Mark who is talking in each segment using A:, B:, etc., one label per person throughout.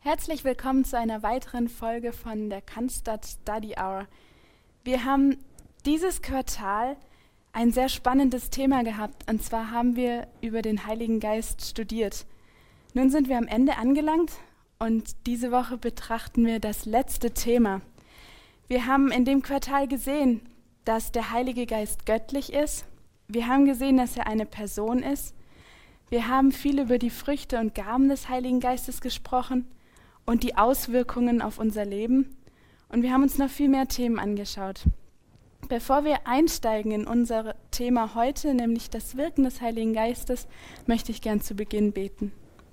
A: Herzlich willkommen zu einer weiteren Folge von der Cannstatt Study Hour. Wir haben dieses Quartal ein sehr spannendes Thema gehabt, und zwar haben wir über den Heiligen Geist studiert. Nun sind wir am Ende angelangt und diese Woche betrachten wir das letzte Thema. Wir haben in dem Quartal gesehen, dass der Heilige Geist göttlich ist. Wir haben gesehen, dass er eine Person ist. Wir haben viel über die Früchte und Gaben des Heiligen Geistes gesprochen und die Auswirkungen auf unser Leben. Und wir haben uns noch viel mehr Themen angeschaut. Bevor wir einsteigen in unser Thema heute, nämlich das Wirken des Heiligen Geistes, möchte ich gern zu Beginn beten.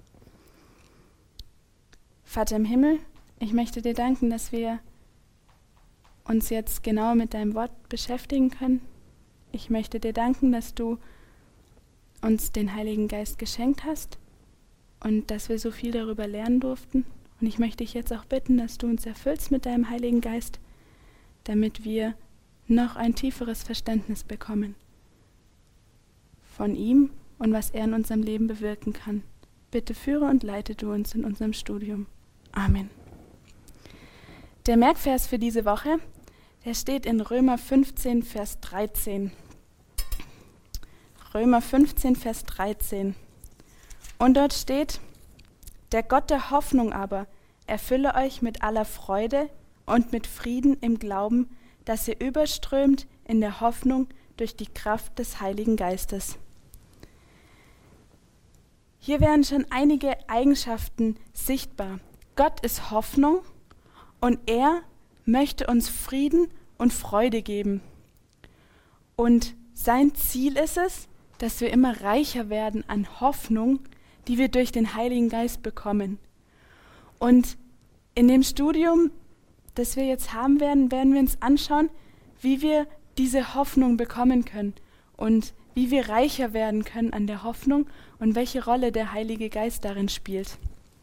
A: Vater im Himmel, ich möchte dir danken, dass wir uns jetzt genau mit deinem Wort beschäftigen können. Ich möchte dir danken, dass du uns den Heiligen Geist geschenkt hast und dass wir so viel darüber lernen durften. Und ich möchte dich jetzt auch bitten, dass du uns erfüllst mit deinem Heiligen Geist, damit wir noch ein tieferes Verständnis bekommen von ihm und was er in unserem Leben bewirken kann. Bitte führe und leite du uns in unserem Studium. Amen. Der Merkvers für diese Woche, der steht in Römer 15, Vers 13. Römer 15, Vers 13. Und dort steht: Der Gott der Hoffnung aber erfülle euch mit aller Freude und mit Frieden im Glauben, dass ihr überströmt in der Hoffnung durch die Kraft des Heiligen Geistes. Hier werden schon einige Eigenschaften sichtbar. Gott ist Hoffnung und er möchte uns Frieden und Freude geben. Und sein Ziel ist es, dass wir immer reicher werden an Hoffnung, die wir durch den Heiligen Geist bekommen. Und in dem Studium, das wir jetzt haben werden, werden wir uns anschauen, wie wir diese Hoffnung bekommen können und wie wir reicher werden können an der Hoffnung und welche Rolle der Heilige Geist darin spielt.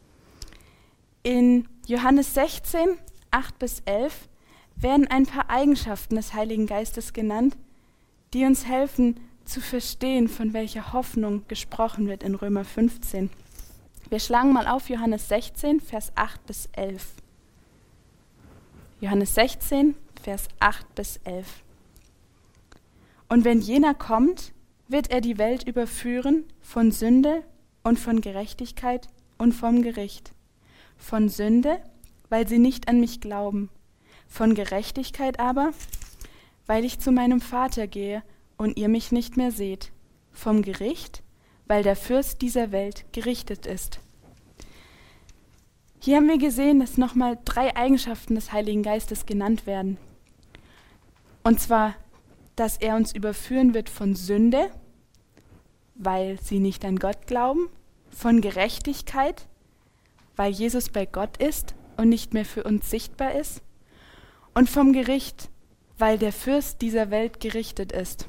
A: In Johannes 16, 8-11 werden ein paar Eigenschaften des Heiligen Geistes genannt, die uns helfen zu verstehen, von welcher Hoffnung gesprochen wird in Römer 15. Wir schlagen mal auf Johannes 16, Vers 8-11. Johannes 16, Vers 8-11. Und wenn jener kommt, wird er die Welt überführen von Sünde und von Gerechtigkeit und vom Gericht. Von Sünde, weil sie nicht an mich glauben. Von Gerechtigkeit aber, weil ich zu meinem Vater gehe und ihr mich nicht mehr seht. Vom Gericht, weil der Fürst dieser Welt gerichtet ist. Hier haben wir gesehen, dass nochmal 3 Eigenschaften des Heiligen Geistes genannt werden. Und zwar, dass er uns überführen wird von Sünde, weil sie nicht an Gott glauben, von Gerechtigkeit, weil Jesus bei Gott ist und nicht mehr für uns sichtbar ist, und vom Gericht, weil der Fürst dieser Welt gerichtet ist.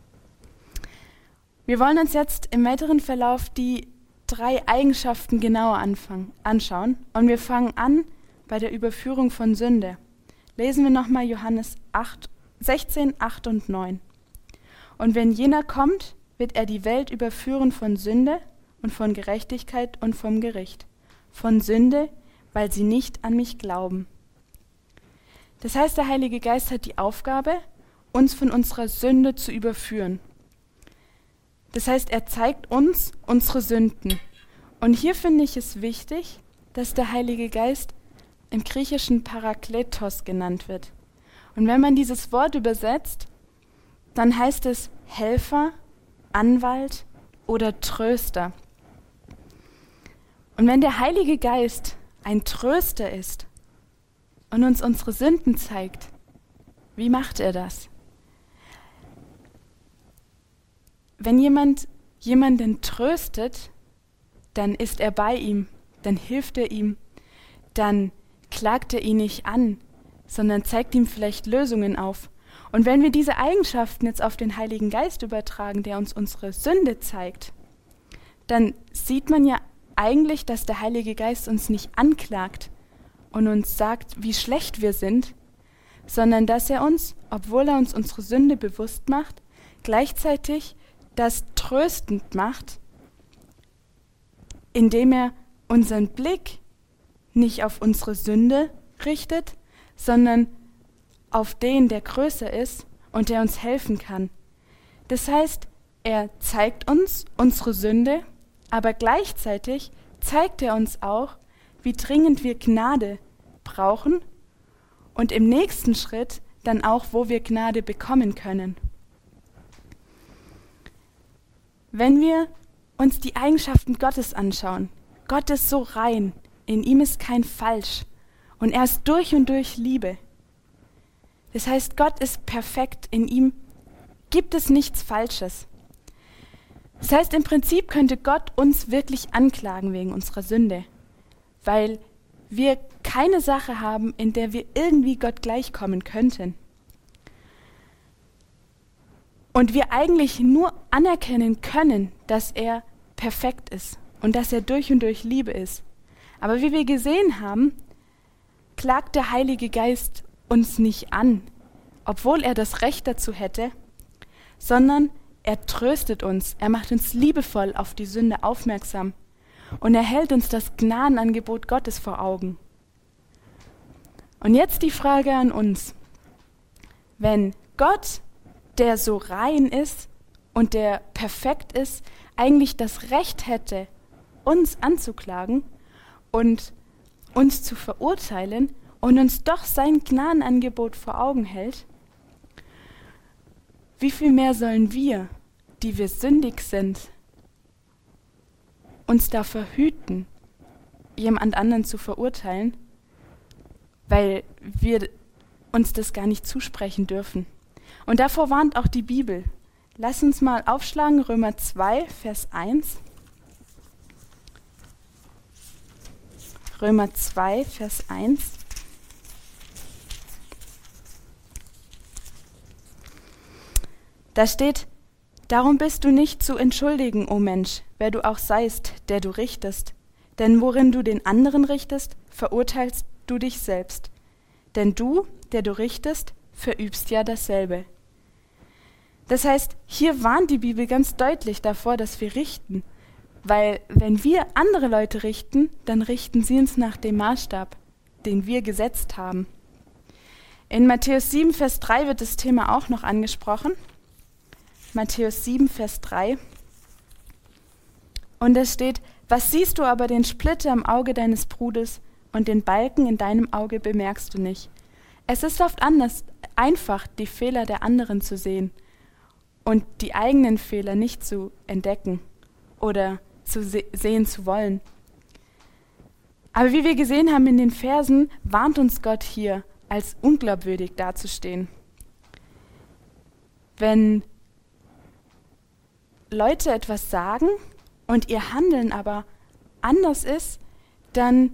A: Wir wollen uns jetzt im weiteren Verlauf die 3 Eigenschaften genauer anschauen und wir fangen an bei der Überführung von Sünde. Lesen wir nochmal Johannes 16, 8 und 9. Und wenn jener kommt, wird er die Welt überführen von Sünde und von Gerechtigkeit und vom Gericht. Von Sünde, weil sie nicht an mich glauben. Das heißt, der Heilige Geist hat die Aufgabe, uns von unserer Sünde zu überführen. Das heißt, er zeigt uns unsere Sünden. Und hier finde ich es wichtig, dass der Heilige Geist im Griechischen Parakletos genannt wird. Und wenn man dieses Wort übersetzt, dann heißt es Helfer, Anwalt oder Tröster. Und wenn der Heilige Geist ein Tröster ist und uns unsere Sünden zeigt, wie macht er das? Wenn jemand jemanden tröstet, dann ist er bei ihm, dann hilft er ihm, dann klagt er ihn nicht an, sondern zeigt ihm vielleicht Lösungen auf. Und wenn wir diese Eigenschaften jetzt auf den Heiligen Geist übertragen, der uns unsere Sünde zeigt, dann sieht man ja eigentlich, dass der Heilige Geist uns nicht anklagt und uns sagt, wie schlecht wir sind, sondern dass er uns, obwohl er uns unsere Sünde bewusst macht, gleichzeitig das tröstend macht, indem er unseren Blick nicht auf unsere Sünde richtet, sondern auf den, der größer ist und der uns helfen kann. Das heißt, er zeigt uns unsere Sünde, aber gleichzeitig zeigt er uns auch, wie dringend wir Gnade brauchen und im nächsten Schritt dann auch, wo wir Gnade bekommen können. Wenn wir uns die Eigenschaften Gottes anschauen, Gott ist so rein, in ihm ist kein Falsch und er ist durch und durch Liebe. Das heißt, Gott ist perfekt, in ihm gibt es nichts Falsches. Das heißt, im Prinzip könnte Gott uns wirklich anklagen wegen unserer Sünde, weil wir keine Sache haben, in der wir irgendwie Gott gleichkommen könnten. Und wir eigentlich nur anerkennen können, dass er perfekt ist und dass er durch und durch Liebe ist. Aber wie wir gesehen haben, klagt der Heilige Geist uns nicht an, obwohl er das Recht dazu hätte, sondern er tröstet uns, er macht uns liebevoll auf die Sünde aufmerksam und er hält uns das Gnadenangebot Gottes vor Augen. Und jetzt die Frage an uns. Wenn Gott, der so rein ist und der perfekt ist, eigentlich das Recht hätte, uns anzuklagen und uns zu verurteilen und uns doch sein Gnadenangebot vor Augen hält, wie viel mehr sollen wir, die wir sündig sind, uns davor hüten, jemand anderen zu verurteilen, weil wir uns das gar nicht zusprechen dürfen. Und davor warnt auch die Bibel. Lass uns mal aufschlagen, Römer 2, Vers 1. Römer 2, Vers 1. Da steht: Darum bist du nicht zu entschuldigen, o Mensch, wer du auch seist, der du richtest. Denn worin du den anderen richtest, verurteilst du dich selbst. Denn du, der du richtest, verübst ja dasselbe. Das heißt, hier warnt die Bibel ganz deutlich davor, dass wir richten. Weil wenn wir andere Leute richten, dann richten sie uns nach dem Maßstab, den wir gesetzt haben. In Matthäus 7, Vers 3 wird das Thema auch noch angesprochen. Matthäus 7, Vers 3. Und es steht: Was siehst du aber den Splitter im Auge deines Bruders und den Balken in deinem Auge bemerkst du nicht? Es ist oft einfach, die Fehler der anderen zu sehen und die eigenen Fehler nicht zu entdecken oder zu sehen zu wollen. Aber wie wir gesehen haben in den Versen, warnt uns Gott hier, als unglaubwürdig dazustehen. Wenn Leute etwas sagen und ihr Handeln aber anders ist, dann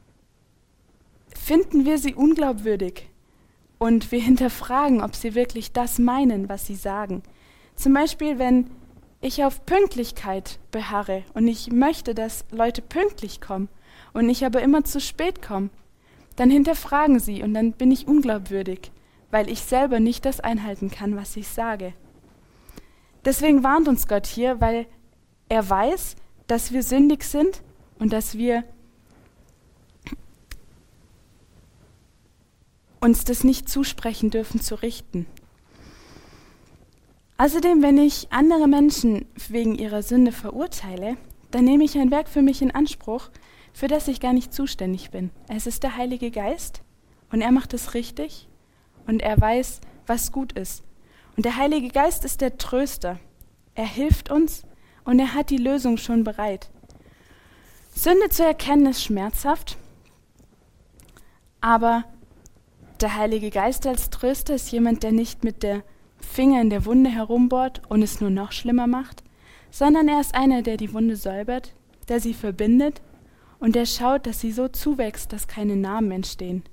A: finden wir sie unglaubwürdig und wir hinterfragen, ob sie wirklich das meinen, was sie sagen. Zum Beispiel, wenn ich auf Pünktlichkeit beharre und ich möchte, dass Leute pünktlich kommen und ich aber immer zu spät komme, dann hinterfragen sie und dann bin ich unglaubwürdig, weil ich selber nicht das einhalten kann, was ich sage. Deswegen warnt uns Gott hier, weil er weiß, dass wir sündig sind und dass wir uns das nicht zusprechen dürfen, zu richten. Außerdem, wenn ich andere Menschen wegen ihrer Sünde verurteile, dann nehme ich ein Werk für mich in Anspruch, für das ich gar nicht zuständig bin. Es ist der Heilige Geist und er macht es richtig und er weiß, was gut ist. Und der Heilige Geist ist der Tröster. Er hilft uns und er hat die Lösung schon bereit. Sünde zu erkennen ist schmerzhaft, aber der Heilige Geist als Tröster ist jemand, der nicht mit der Finger in der Wunde herumbohrt und es nur noch schlimmer macht, sondern er ist einer, der die Wunde säubert, der sie verbindet und der schaut, dass sie so zuwächst, dass keine Narben entstehen.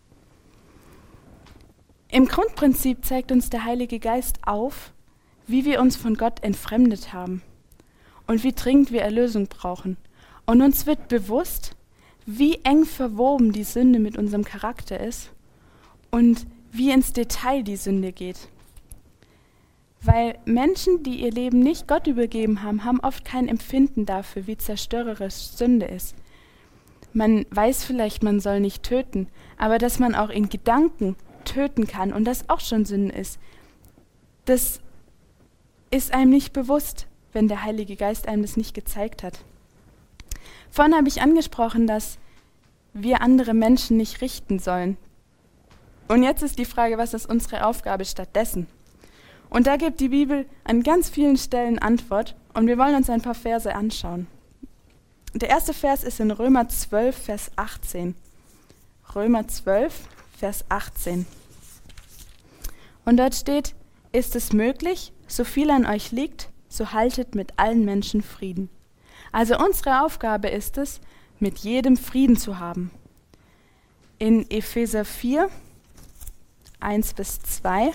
A: Im Grundprinzip zeigt uns der Heilige Geist auf, wie wir uns von Gott entfremdet haben und wie dringend wir Erlösung brauchen. Und uns wird bewusst, wie eng verwoben die Sünde mit unserem Charakter ist und wie ins Detail die Sünde geht. Weil Menschen, die ihr Leben nicht Gott übergeben haben, haben oft kein Empfinden dafür, wie zerstörerisch Sünde ist. Man weiß vielleicht, man soll nicht töten, aber dass man auch in Gedanken töten kann und das auch schon Sünde ist, das ist einem nicht bewusst, wenn der Heilige Geist einem das nicht gezeigt hat. Vorhin habe ich angesprochen, dass wir andere Menschen nicht richten sollen. Und jetzt ist die Frage, was ist unsere Aufgabe stattdessen? Und da gibt die Bibel an ganz vielen Stellen Antwort und wir wollen uns ein paar Verse anschauen. Der erste Vers ist in Römer 12, Vers 18. Römer 12, Vers 18. Und dort steht, ist es möglich, so viel an euch liegt, so haltet mit allen Menschen Frieden. Also unsere Aufgabe ist es, mit jedem Frieden zu haben. In Epheser 4, 1 bis 2.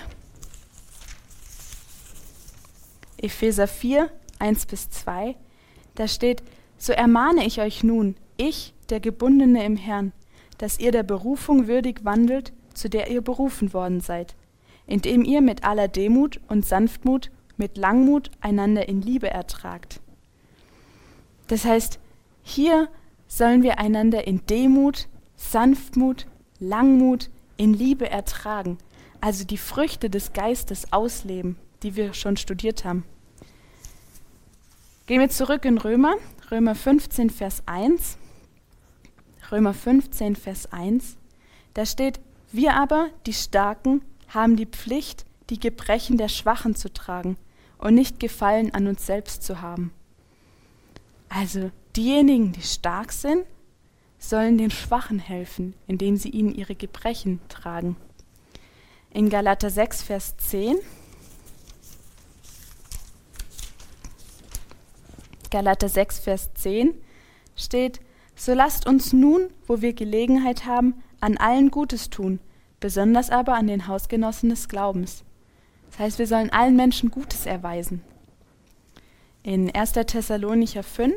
A: Epheser 4, 1 bis 2, da steht, so ermahne ich euch nun, ich, der Gebundene im Herrn, dass ihr der Berufung würdig wandelt, zu der ihr berufen worden seid, indem ihr mit aller Demut und Sanftmut, mit Langmut einander in Liebe ertragt. Das heißt, hier sollen wir einander in Demut, Sanftmut, Langmut, in Liebe ertragen, also die Früchte des Geistes ausleben, die wir schon studiert haben. Gehen wir zurück in Römer 15, Vers 1. Römer 15, Vers 1. Da steht, wir aber, die Starken, haben die Pflicht, die Gebrechen der Schwachen zu tragen und nicht Gefallen an uns selbst zu haben. Also diejenigen, die stark sind, sollen den Schwachen helfen, indem sie ihnen ihre Gebrechen tragen. In Galater 6, Vers 10. Galater 6, Vers 10 steht, so lasst uns nun, wo wir Gelegenheit haben, an allen Gutes tun, besonders aber an den Hausgenossen des Glaubens. Das heißt, wir sollen allen Menschen Gutes erweisen. In 1. Thessalonicher 5,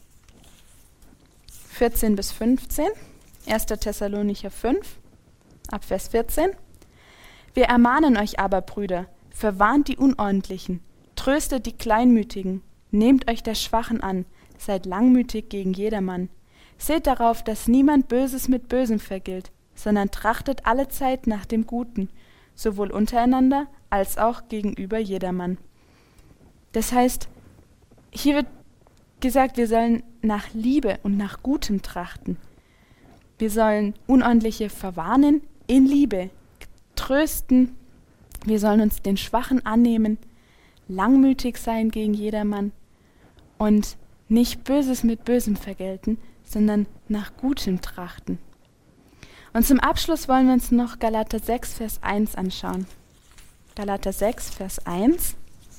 A: 14 bis 15, 1. Thessalonicher 5, ab Vers 14. Wir ermahnen euch aber, Brüder, verwarnt die Unordentlichen, tröstet die Kleinmütigen, nehmt euch der Schwachen an, seid langmütig gegen jedermann. Seht darauf, dass niemand Böses mit Bösem vergilt, sondern trachtet allezeit nach dem Guten, sowohl untereinander als auch gegenüber jedermann. Das heißt, hier wird gesagt, wir sollen nach Liebe und nach Gutem trachten. Wir sollen Unordentliche verwarnen in Liebe, trösten. Wir sollen uns den Schwachen annehmen, langmütig sein gegen jedermann und nicht Böses mit Bösem vergelten, sondern nach Gutem trachten. Und zum Abschluss wollen wir uns noch Galater 6, Vers 1 anschauen. Galater 6, Vers 1.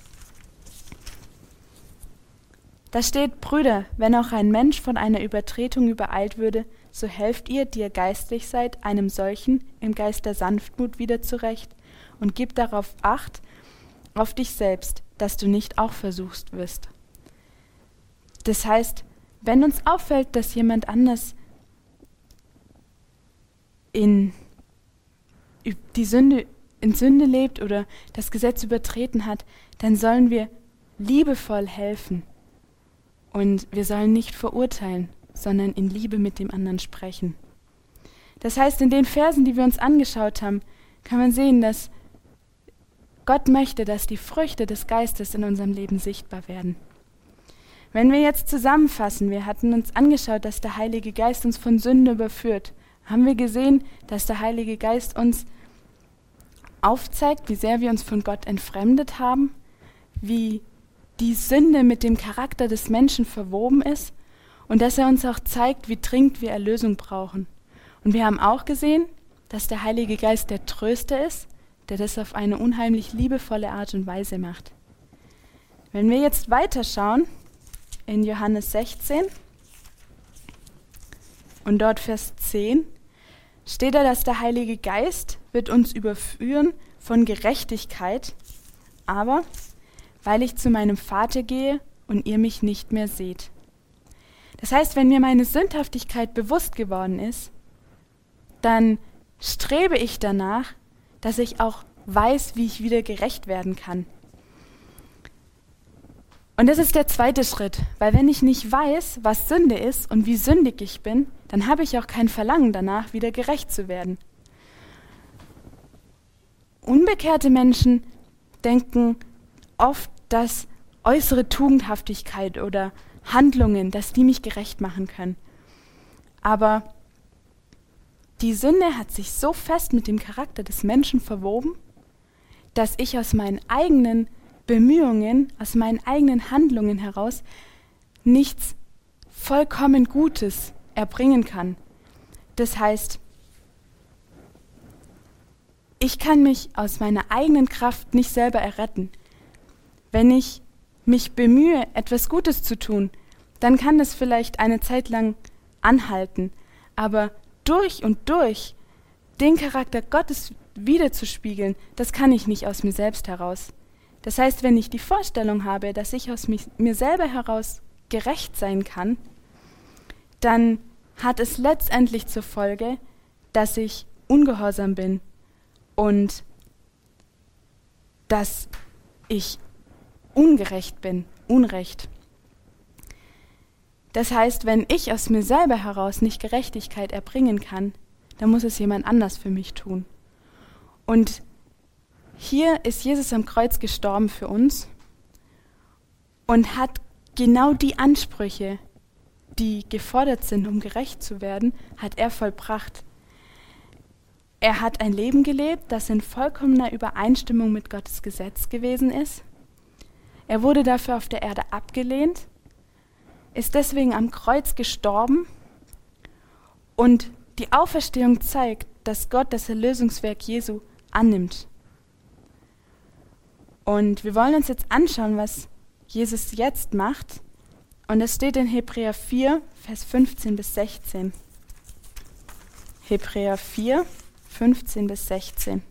A: Da steht, Brüder, wenn auch ein Mensch von einer Übertretung übereilt würde, so helft ihr, die ihr geistlich seid, einem solchen im Geist der Sanftmut wieder zurecht und gib darauf Acht auf dich selbst, dass du nicht auch versucht wirst. Das heißt, wenn uns auffällt, dass jemand anders in Sünde lebt oder das Gesetz übertreten hat, dann sollen wir liebevoll helfen. Und wir sollen nicht verurteilen, sondern in Liebe mit dem anderen sprechen. Das heißt, in den Versen, die wir uns angeschaut haben, kann man sehen, dass Gott möchte, dass die Früchte des Geistes in unserem Leben sichtbar werden. Wenn wir jetzt zusammenfassen, wir hatten uns angeschaut, dass der Heilige Geist uns von Sünde überführt, haben wir gesehen, dass der Heilige Geist uns aufzeigt, wie sehr wir uns von Gott entfremdet haben, wie die Sünde mit dem Charakter des Menschen verwoben ist und dass er uns auch zeigt, wie dringend wir Erlösung brauchen. Und wir haben auch gesehen, dass der Heilige Geist der Tröster ist, der das auf eine unheimlich liebevolle Art und Weise macht. Wenn wir jetzt weiterschauen, in Johannes 16 und dort Vers 10, steht da, dass der Heilige Geist wird uns überführen von Gerechtigkeit, aber weil ich zu meinem Vater gehe und ihr mich nicht mehr seht. Das heißt, wenn mir meine Sündhaftigkeit bewusst geworden ist, dann strebe ich danach, dass ich auch weiß, wie ich wieder gerecht werden kann. Und das ist der zweite Schritt, weil wenn ich nicht weiß, was Sünde ist und wie sündig ich bin, dann habe ich auch kein Verlangen danach, wieder gerecht zu werden. Unbekehrte Menschen denken oft, dass äußere Tugendhaftigkeit oder Handlungen, dass die mich gerecht machen können. Aber die Sünde hat sich so fest mit dem Charakter des Menschen verwoben, dass ich aus meinen eigenen Bemühungen, aus meinen eigenen Handlungen heraus nichts vollkommen Gutes erbringen kann. Das heißt, ich kann mich aus meiner eigenen Kraft nicht selber erretten. Wenn ich mich bemühe, etwas Gutes zu tun, dann kann das vielleicht eine Zeit lang anhalten, aber durch und durch den Charakter Gottes wiederzuspiegeln, das kann ich nicht aus mir selbst heraus. Das heißt, wenn ich die Vorstellung habe, dass ich aus mir selber heraus gerecht sein kann, dann hat es letztendlich zur Folge, dass ich ungehorsam bin und dass ich ungerecht bin, Unrecht. Das heißt, wenn ich aus mir selber heraus nicht Gerechtigkeit erbringen kann, dann muss es jemand anders für mich tun. Und hier ist Jesus am Kreuz gestorben für uns und hat genau die Ansprüche, die gefordert sind, um gerecht zu werden, hat er vollbracht. Er hat ein Leben gelebt, das in vollkommener Übereinstimmung mit Gottes Gesetz gewesen ist. Er wurde dafür auf der Erde abgelehnt, ist deswegen am Kreuz gestorben und die Auferstehung zeigt, dass Gott das Erlösungswerk Jesu annimmt. Und wir wollen uns jetzt anschauen, was Jesus jetzt macht. Und es steht in Hebräer 4, Vers 15 bis 16. Hebräer 4, 15 bis 16.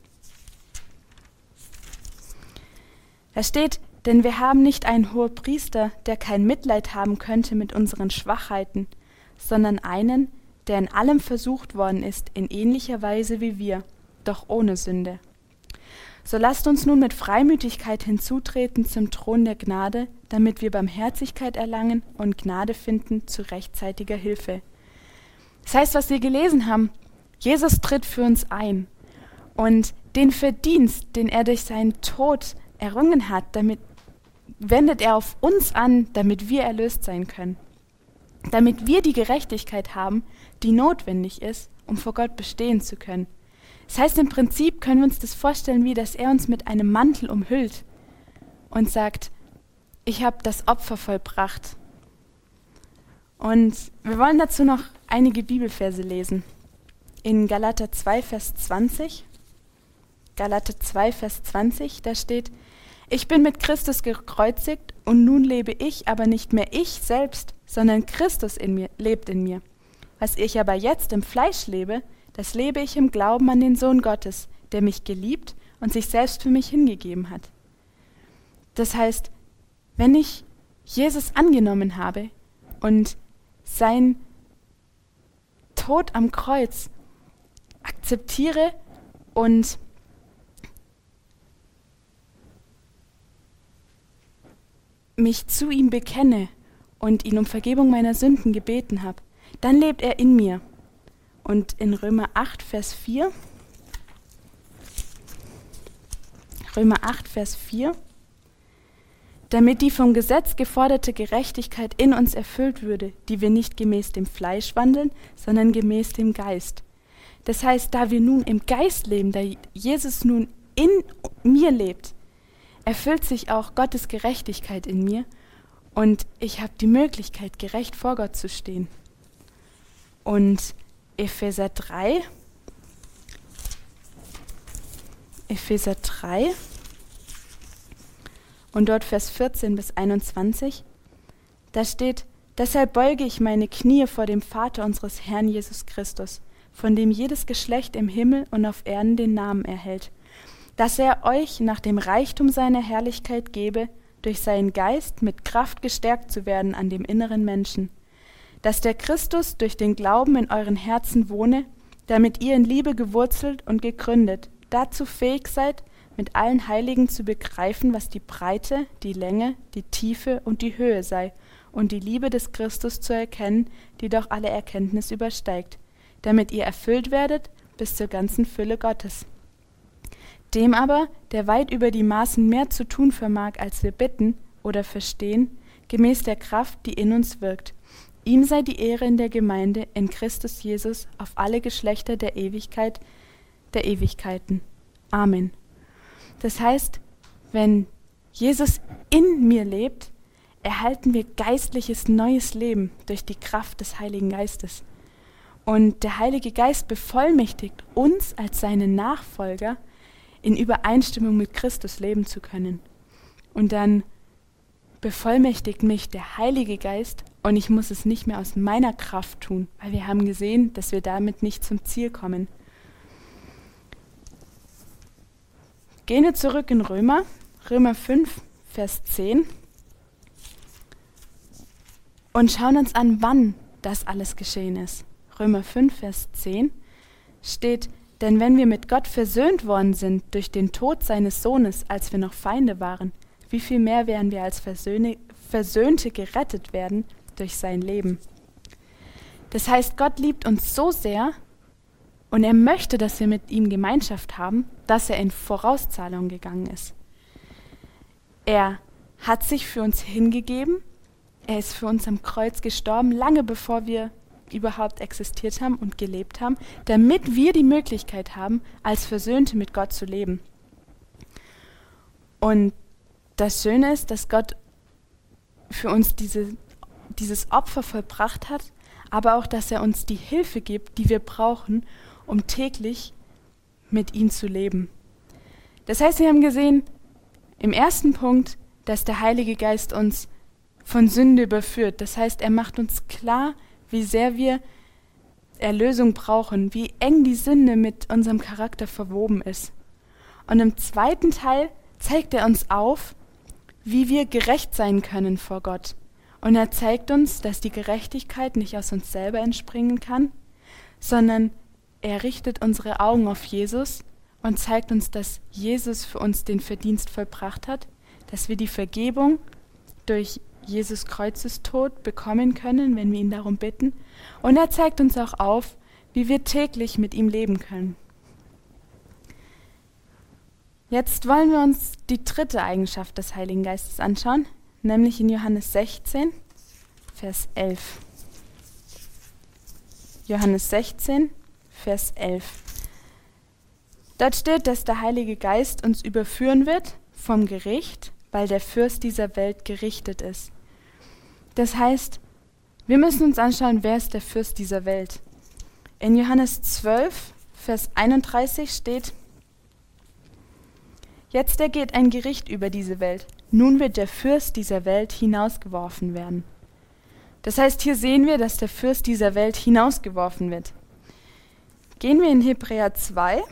A: Da steht, denn wir haben nicht einen Hohepriester, der kein Mitleid haben könnte mit unseren Schwachheiten, sondern einen, der in allem versucht worden ist, in ähnlicher Weise wie wir, doch ohne Sünde. So lasst uns nun mit Freimütigkeit hinzutreten zum Thron der Gnade, damit wir Barmherzigkeit erlangen und Gnade finden zu rechtzeitiger Hilfe. Das heißt, was wir gelesen haben, Jesus tritt für uns ein und den Verdienst, den er durch seinen Tod errungen hat, damit wendet er auf uns an, damit wir erlöst sein können. Damit wir die Gerechtigkeit haben, die notwendig ist, um vor Gott bestehen zu können. Das heißt, im Prinzip können wir uns das vorstellen, wie dass er uns mit einem Mantel umhüllt und sagt, ich habe das Opfer vollbracht. Und wir wollen dazu noch einige Bibelverse lesen. In Galater 2, Vers 20. Galater 2, Vers 20, da steht, ich bin mit Christus gekreuzigt und nun lebe ich, aber nicht mehr ich selbst, sondern Christus lebt in mir. Was ich aber jetzt im Fleisch lebe, das lebe ich im Glauben an den Sohn Gottes, der mich geliebt und sich selbst für mich hingegeben hat. Das heißt, wenn ich Jesus angenommen habe und sein Tod am Kreuz akzeptiere und mich zu ihm bekenne und ihn um Vergebung meiner Sünden gebeten habe, dann lebt er in mir. Und in Römer 8, Vers 4, damit die vom Gesetz geforderte Gerechtigkeit in uns erfüllt würde, die wir nicht gemäß dem Fleisch wandeln, sondern gemäß dem Geist. Das heißt, da wir nun im Geist leben, da Jesus nun in mir lebt, erfüllt sich auch Gottes Gerechtigkeit in mir und ich habe die Möglichkeit, gerecht vor Gott zu stehen. Und Epheser 3, und dort Vers 14 bis 21, da steht, deshalb beuge ich meine Knie vor dem Vater unseres Herrn Jesus Christus, von dem jedes Geschlecht im Himmel und auf Erden den Namen erhält, dass er euch nach dem Reichtum seiner Herrlichkeit gebe, durch seinen Geist mit Kraft gestärkt zu werden an dem inneren Menschen, dass der Christus durch den Glauben in euren Herzen wohne, damit ihr in Liebe gewurzelt und gegründet, dazu fähig seid, mit allen Heiligen zu begreifen, was die Breite, die Länge, die Tiefe und die Höhe sei, und die Liebe des Christus zu erkennen, die doch alle Erkenntnis übersteigt, damit ihr erfüllt werdet bis zur ganzen Fülle Gottes. Dem aber, der weit über die Maßen mehr zu tun vermag, als wir bitten oder verstehen, gemäß der Kraft, die in uns wirkt. Ihm sei die Ehre in der Gemeinde, in Christus Jesus, auf alle Geschlechter der Ewigkeit, der Ewigkeiten. Amen. Das heißt, wenn Jesus in mir lebt, erhalten wir geistliches neues Leben durch die Kraft des Heiligen Geistes. Und der Heilige Geist bevollmächtigt uns als seine Nachfolger, in Übereinstimmung mit Christus leben zu können. Und dann bevollmächtigt mich der Heilige Geist und ich muss es nicht mehr aus meiner Kraft tun, weil wir haben gesehen, dass wir damit nicht zum Ziel kommen. Gehen wir zurück in Römer 5, Vers 10 und schauen uns an, wann das alles geschehen ist. Römer 5, Vers 10 steht: Denn wenn wir mit Gott versöhnt worden sind durch den Tod seines Sohnes, als wir noch Feinde waren, wie viel mehr werden wir als Versöhnte gerettet werden durch sein Leben. Das heißt, Gott liebt uns so sehr und er möchte, dass wir mit ihm Gemeinschaft haben, dass er in Vorauszahlung gegangen ist. Er hat sich für uns hingegeben, er ist für uns am Kreuz gestorben, lange bevor wir überhaupt existiert haben und gelebt haben, damit wir die Möglichkeit haben, als Versöhnte mit Gott zu leben. Und das Schöne ist, dass Gott für uns dieses Opfer vollbracht hat, aber auch, dass er uns die Hilfe gibt, die wir brauchen, um täglich mit ihm zu leben. Das heißt, wir haben gesehen, im ersten Punkt, dass der Heilige Geist uns von Sünde überführt. Das heißt, er macht uns klar, wie sehr wir Erlösung brauchen, wie eng die Sünde mit unserem Charakter verwoben ist. Und im zweiten Teil zeigt er uns auf, wie wir gerecht sein können vor Gott. Und er zeigt uns, dass die Gerechtigkeit nicht aus uns selber entspringen kann, sondern er richtet unsere Augen auf Jesus und zeigt uns, dass Jesus für uns den Verdienst vollbracht hat, dass wir die Vergebung durch Jesus Kreuzestod bekommen können, wenn wir ihn darum bitten. Und er zeigt uns auch auf, wie wir täglich mit ihm leben können. Jetzt wollen wir uns die dritte Eigenschaft des Heiligen Geistes anschauen, nämlich in Johannes 16, Vers 11. Johannes 16, Vers 11. Dort steht, dass der Heilige Geist uns überführen wird vom Gericht, weil der Fürst dieser Welt gerichtet ist. Das heißt, wir müssen uns anschauen, wer ist der Fürst dieser Welt. In Johannes 12, Vers 31 steht: Jetzt ergeht ein Gericht über diese Welt. Nun wird der Fürst dieser Welt hinausgeworfen werden. Das heißt, hier sehen wir, dass der Fürst dieser Welt hinausgeworfen wird. Gehen wir in Hebräer 2.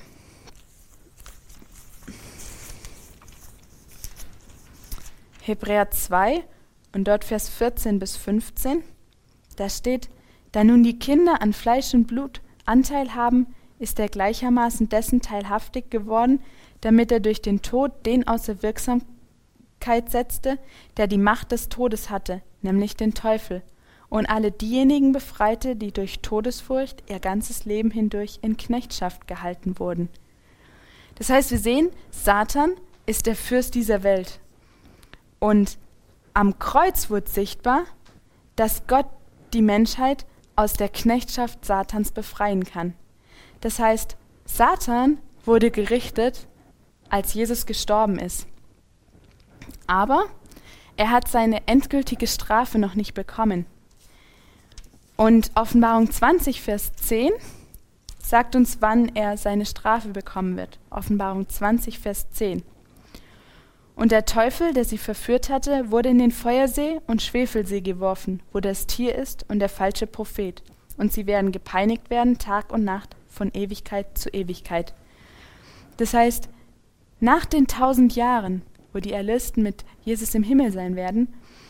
A: Hebräer 2 und dort Vers 14 bis 15. Da steht: Da nun die Kinder an Fleisch und Blut Anteil haben, ist er gleichermaßen dessen teilhaftig geworden, damit er durch den Tod den außer Wirksamkeit setzte, der die Macht des Todes hatte, nämlich den Teufel, und alle diejenigen befreite, die durch Todesfurcht ihr ganzes Leben hindurch in Knechtschaft gehalten wurden. Das heißt, wir sehen, Satan ist der Fürst dieser Welt. Und am Kreuz wurde sichtbar, dass Gott die Menschheit aus der Knechtschaft Satans befreien kann. Das heißt, Satan wurde gerichtet, als Jesus gestorben ist. Aber er hat seine endgültige Strafe noch nicht bekommen. Und Offenbarung 20, Vers 10 sagt uns, wann er seine Strafe bekommen wird. Offenbarung 20, Vers 10. Und der Teufel, der sie verführt hatte, wurde in den Feuersee und Schwefelsee geworfen, wo das Tier ist und der falsche Prophet. Und sie werden gepeinigt werden, Tag und Nacht, von Ewigkeit zu Ewigkeit. Das heißt, nach den 1000 Jahren, wo die Erlösten mit Jesus im Himmel sein werden,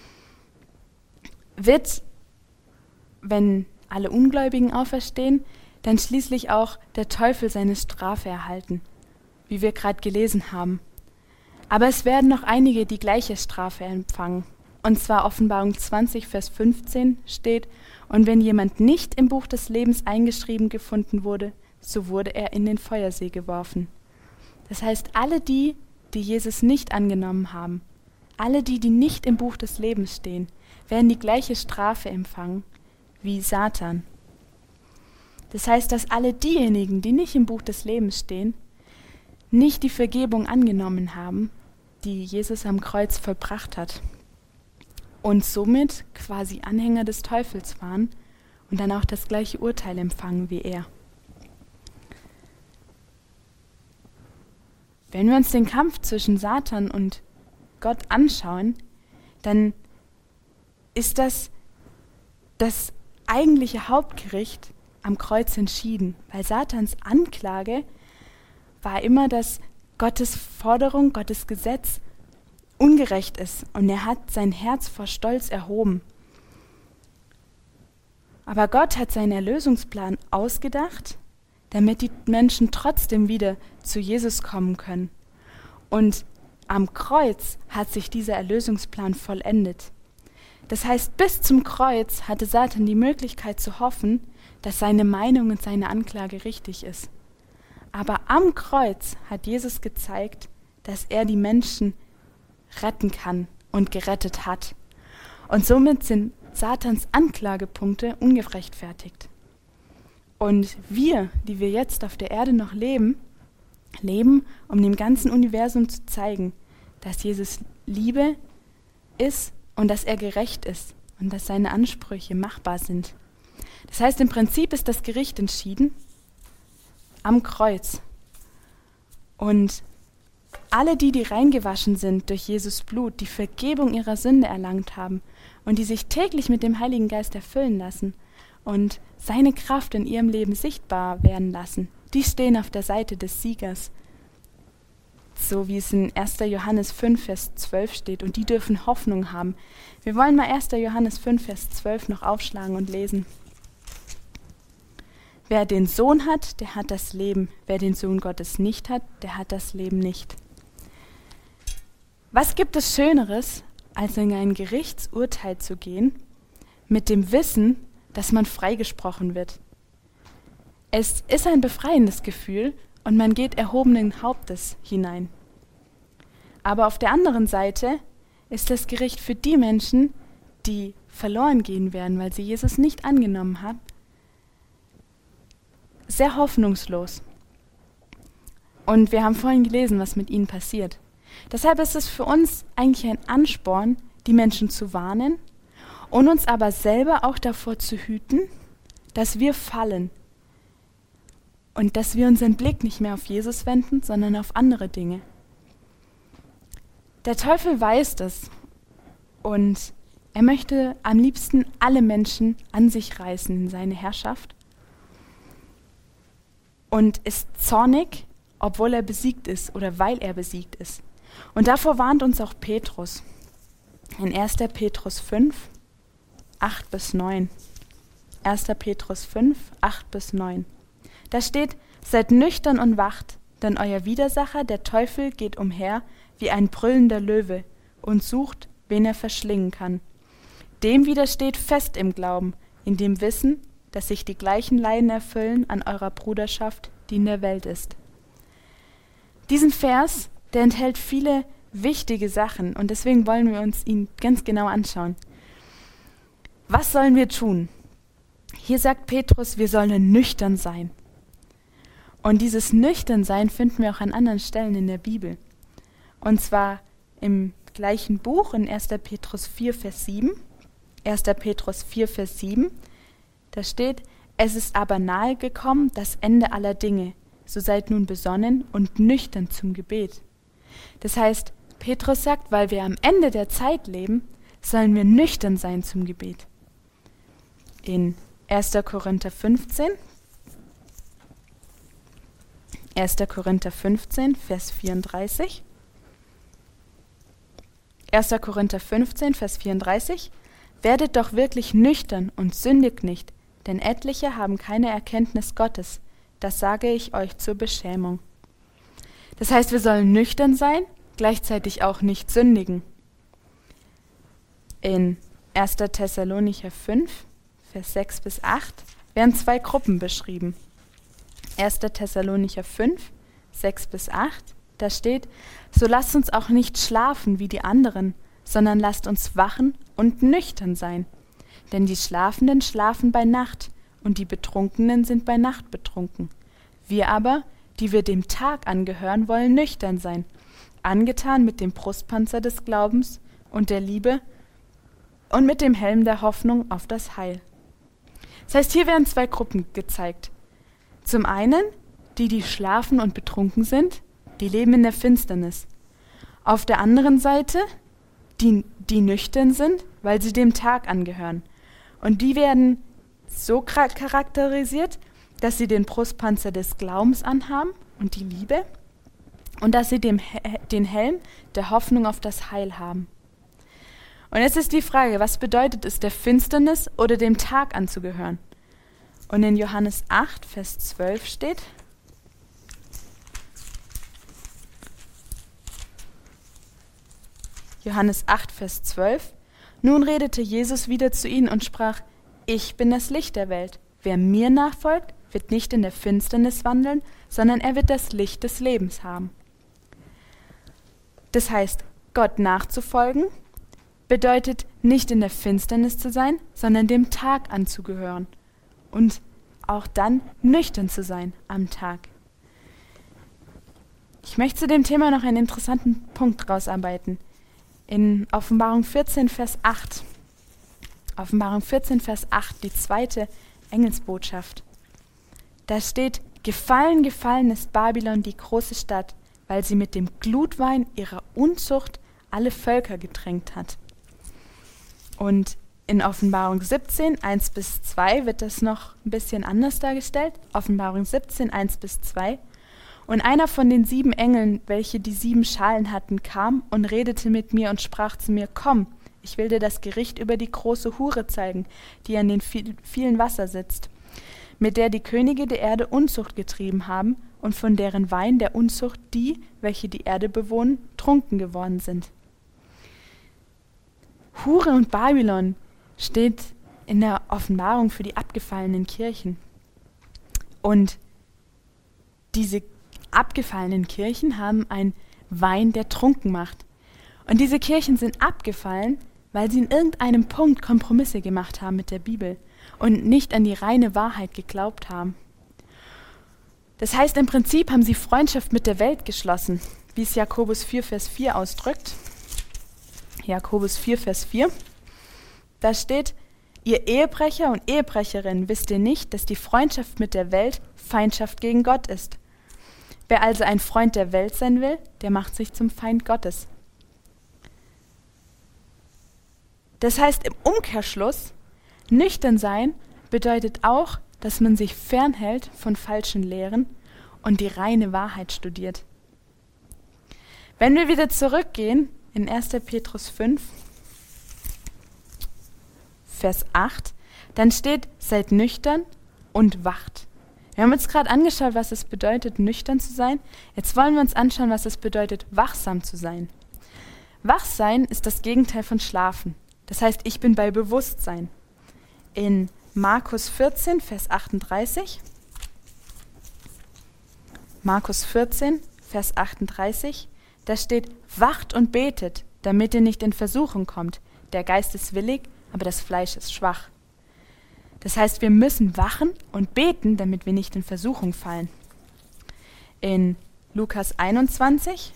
A: wird, wenn alle Ungläubigen auferstehen, dann schließlich auch der Teufel seine Strafe erhalten, wie wir gerade gelesen haben. Aber es werden noch einige die gleiche Strafe empfangen. Und zwar Offenbarung 20, Vers 15 steht: Und wenn jemand nicht im Buch des Lebens eingeschrieben gefunden wurde, so wurde er in den Feuersee geworfen. Das heißt, alle die, die Jesus nicht angenommen haben, alle die, die nicht im Buch des Lebens stehen, werden die gleiche Strafe empfangen wie Satan. Das heißt, dass alle diejenigen, die nicht im Buch des Lebens stehen, nicht die Vergebung angenommen haben, die Jesus am Kreuz vollbracht hat und somit quasi Anhänger des Teufels waren und dann auch das gleiche Urteil empfangen wie er. Wenn wir uns den Kampf zwischen Satan und Gott anschauen, dann ist das eigentliche Hauptgericht am Kreuz entschieden, weil Satans Anklage war immer, dass Gottes Forderung, Gottes Gesetz ungerecht ist und er hat sein Herz vor Stolz erhoben. Aber Gott hat seinen Erlösungsplan ausgedacht, damit die Menschen trotzdem wieder zu Jesus kommen können. Und am Kreuz hat sich dieser Erlösungsplan vollendet. Das heißt, bis zum Kreuz hatte Satan die Möglichkeit zu hoffen, dass seine Meinung und seine Anklage richtig ist. Aber am Kreuz hat Jesus gezeigt, dass er die Menschen retten kann und gerettet hat. Und somit sind Satans Anklagepunkte ungerechtfertigt. Und wir, die wir jetzt auf der Erde noch leben, um dem ganzen Universum zu zeigen, dass Jesus Liebe ist und dass er gerecht ist und dass seine Ansprüche machbar sind. Das heißt, im Prinzip ist das Gericht entschieden am Kreuz. Und alle die reingewaschen sind durch Jesus Blut, die Vergebung ihrer Sünde erlangt haben und die sich täglich mit dem Heiligen Geist erfüllen lassen und seine Kraft in ihrem Leben sichtbar werden lassen, die stehen auf der Seite des Siegers. So wie es in 1. Johannes 5, Vers 12 steht. Und die dürfen Hoffnung haben. Wir wollen mal 1. Johannes 5, Vers 12 noch aufschlagen und lesen. Wer den Sohn hat, der hat das Leben. Wer den Sohn Gottes nicht hat, der hat das Leben nicht. Was gibt es Schöneres, als in ein Gerichtsurteil zu gehen, mit dem Wissen, dass man freigesprochen wird? Es ist ein befreiendes Gefühl und man geht erhobenen Hauptes hinein. Aber auf der anderen Seite ist das Gericht für die Menschen, die verloren gehen werden, weil sie Jesus nicht angenommen haben, sehr hoffnungslos. Und wir haben vorhin gelesen, was mit ihnen passiert. Deshalb ist es für uns eigentlich ein Ansporn, die Menschen zu warnen und uns aber selber auch davor zu hüten, dass wir fallen und dass wir unseren Blick nicht mehr auf Jesus wenden, sondern auf andere Dinge. Der Teufel weiß das und er möchte am liebsten alle Menschen an sich reißen in seine Herrschaft und ist zornig, obwohl er besiegt ist oder weil er besiegt ist. Und davor warnt uns auch Petrus in 1. Petrus 5, 8 bis 9. 1. Petrus 5, 8 bis 9. Da steht: Seid nüchtern und wacht, denn euer Widersacher, der Teufel, geht umher wie ein brüllender Löwe und sucht, wen er verschlingen kann. Dem widersteht fest im Glauben, in dem Wissen, dass sich die gleichen Leiden erfüllen an eurer Bruderschaft, die in der Welt ist. Diesen Vers, der enthält viele wichtige Sachen und deswegen wollen wir uns ihn ganz genau anschauen. Was sollen wir tun? Hier sagt Petrus, wir sollen nüchtern sein. Und dieses Nüchternsein finden wir auch an anderen Stellen in der Bibel. Und zwar im gleichen Buch in 1. Petrus 4, Vers 7. 1. Petrus 4, Vers 7. Da steht: Es ist aber nahe gekommen das Ende aller Dinge. So seid nun besonnen und nüchtern zum Gebet. Das heißt, Petrus sagt, weil wir am Ende der Zeit leben, sollen wir nüchtern sein zum Gebet. In 1. Korinther 15, 1. Korinther 15, Vers 34. 1. Korinther 15, Vers 34. Werdet doch wirklich nüchtern und sündigt nicht, denn etliche haben keine Erkenntnis Gottes. Das sage ich euch zur Beschämung. Das heißt, wir sollen nüchtern sein, gleichzeitig auch nicht sündigen. In 1. Thessalonicher 5, Vers 6 bis 8 werden 2 Gruppen beschrieben. 1. Thessalonicher 5, 6 bis 8, da steht: So lasst uns auch nicht schlafen wie die anderen, sondern lasst uns wachen und nüchtern sein. Denn die Schlafenden schlafen bei Nacht, und die Betrunkenen sind bei Nacht betrunken. Wir aber, die wir dem Tag angehören, wollen nüchtern sein, angetan mit dem Brustpanzer des Glaubens und der Liebe und mit dem Helm der Hoffnung auf das Heil. Das heißt, hier werden 2 Gruppen gezeigt. Zum einen die schlafen und betrunken sind, die leben in der Finsternis. Auf der anderen Seite die nüchtern sind, weil sie dem Tag angehören. Und die werden so charakterisiert, dass sie den Brustpanzer des Glaubens anhaben und die Liebe und dass sie den Helm der Hoffnung auf das Heil haben. Und jetzt ist die Frage, was bedeutet es, der Finsternis oder dem Tag anzugehören? Und in Johannes 8, Vers 12 steht: Johannes 8, Vers 12: Nun redete Jesus wieder zu ihnen und sprach: Ich bin das Licht der Welt. Wer mir nachfolgt, wird nicht in der Finsternis wandeln, sondern er wird das Licht des Lebens haben. Das heißt, Gott nachzufolgen bedeutet nicht in der Finsternis zu sein, sondern dem Tag anzugehören und auch dann nüchtern zu sein am Tag. Ich möchte zu dem Thema noch einen interessanten Punkt rausarbeiten. In Offenbarung 14, Vers 8. Offenbarung 14, Vers 8, die 2. Engelsbotschaft. Da steht: Gefallen, gefallen ist Babylon, die große Stadt, weil sie mit dem Glutwein ihrer Unzucht alle Völker getränkt hat. Und in Offenbarung 17, 1 bis 2 wird das noch ein bisschen anders dargestellt. Offenbarung 17, 1 bis 2. Und einer von den 7 Engeln, welche die 7 Schalen hatten, kam und redete mit mir und sprach zu mir: Komm, ich will dir das Gericht über die große Hure zeigen, die an den vielen Wasser sitzt, mit der die Könige der Erde Unzucht getrieben haben und von deren Wein der Unzucht die, welche die Erde bewohnen, trunken geworden sind. Hure und Babylon steht in der Offenbarung für die abgefallenen Kirchen. Und diese abgefallenen Kirchen haben einen Wein, der trunken macht. Und diese Kirchen sind abgefallen, weil sie in irgendeinem Punkt Kompromisse gemacht haben mit der Bibel und nicht an die reine Wahrheit geglaubt haben. Das heißt, im Prinzip haben sie Freundschaft mit der Welt geschlossen, wie es Jakobus 4, Vers 4 ausdrückt. Jakobus 4, Vers 4. Da steht: Ihr Ehebrecher und Ehebrecherinnen, wisst ihr nicht, dass die Freundschaft mit der Welt Feindschaft gegen Gott ist? Wer also ein Freund der Welt sein will, der macht sich zum Feind Gottes. Das heißt im Umkehrschluss, nüchtern sein bedeutet auch, dass man sich fernhält von falschen Lehren und die reine Wahrheit studiert. Wenn wir wieder zurückgehen in 1. Petrus 5, Vers 8, dann steht: Seid nüchtern und wacht. Wir haben uns gerade angeschaut, was es bedeutet, nüchtern zu sein. Jetzt wollen wir uns anschauen, was es bedeutet, wachsam zu sein. Wachsein ist das Gegenteil von Schlafen. Das heißt, ich bin bei Bewusstsein. In Markus 14, Vers 38. Markus 14, Vers 38. Da steht: Wacht und betet, damit ihr nicht in Versuchung kommt. Der Geist ist willig, aber das Fleisch ist schwach. Das heißt, wir müssen wachen und beten, damit wir nicht in Versuchung fallen. In Lukas 21,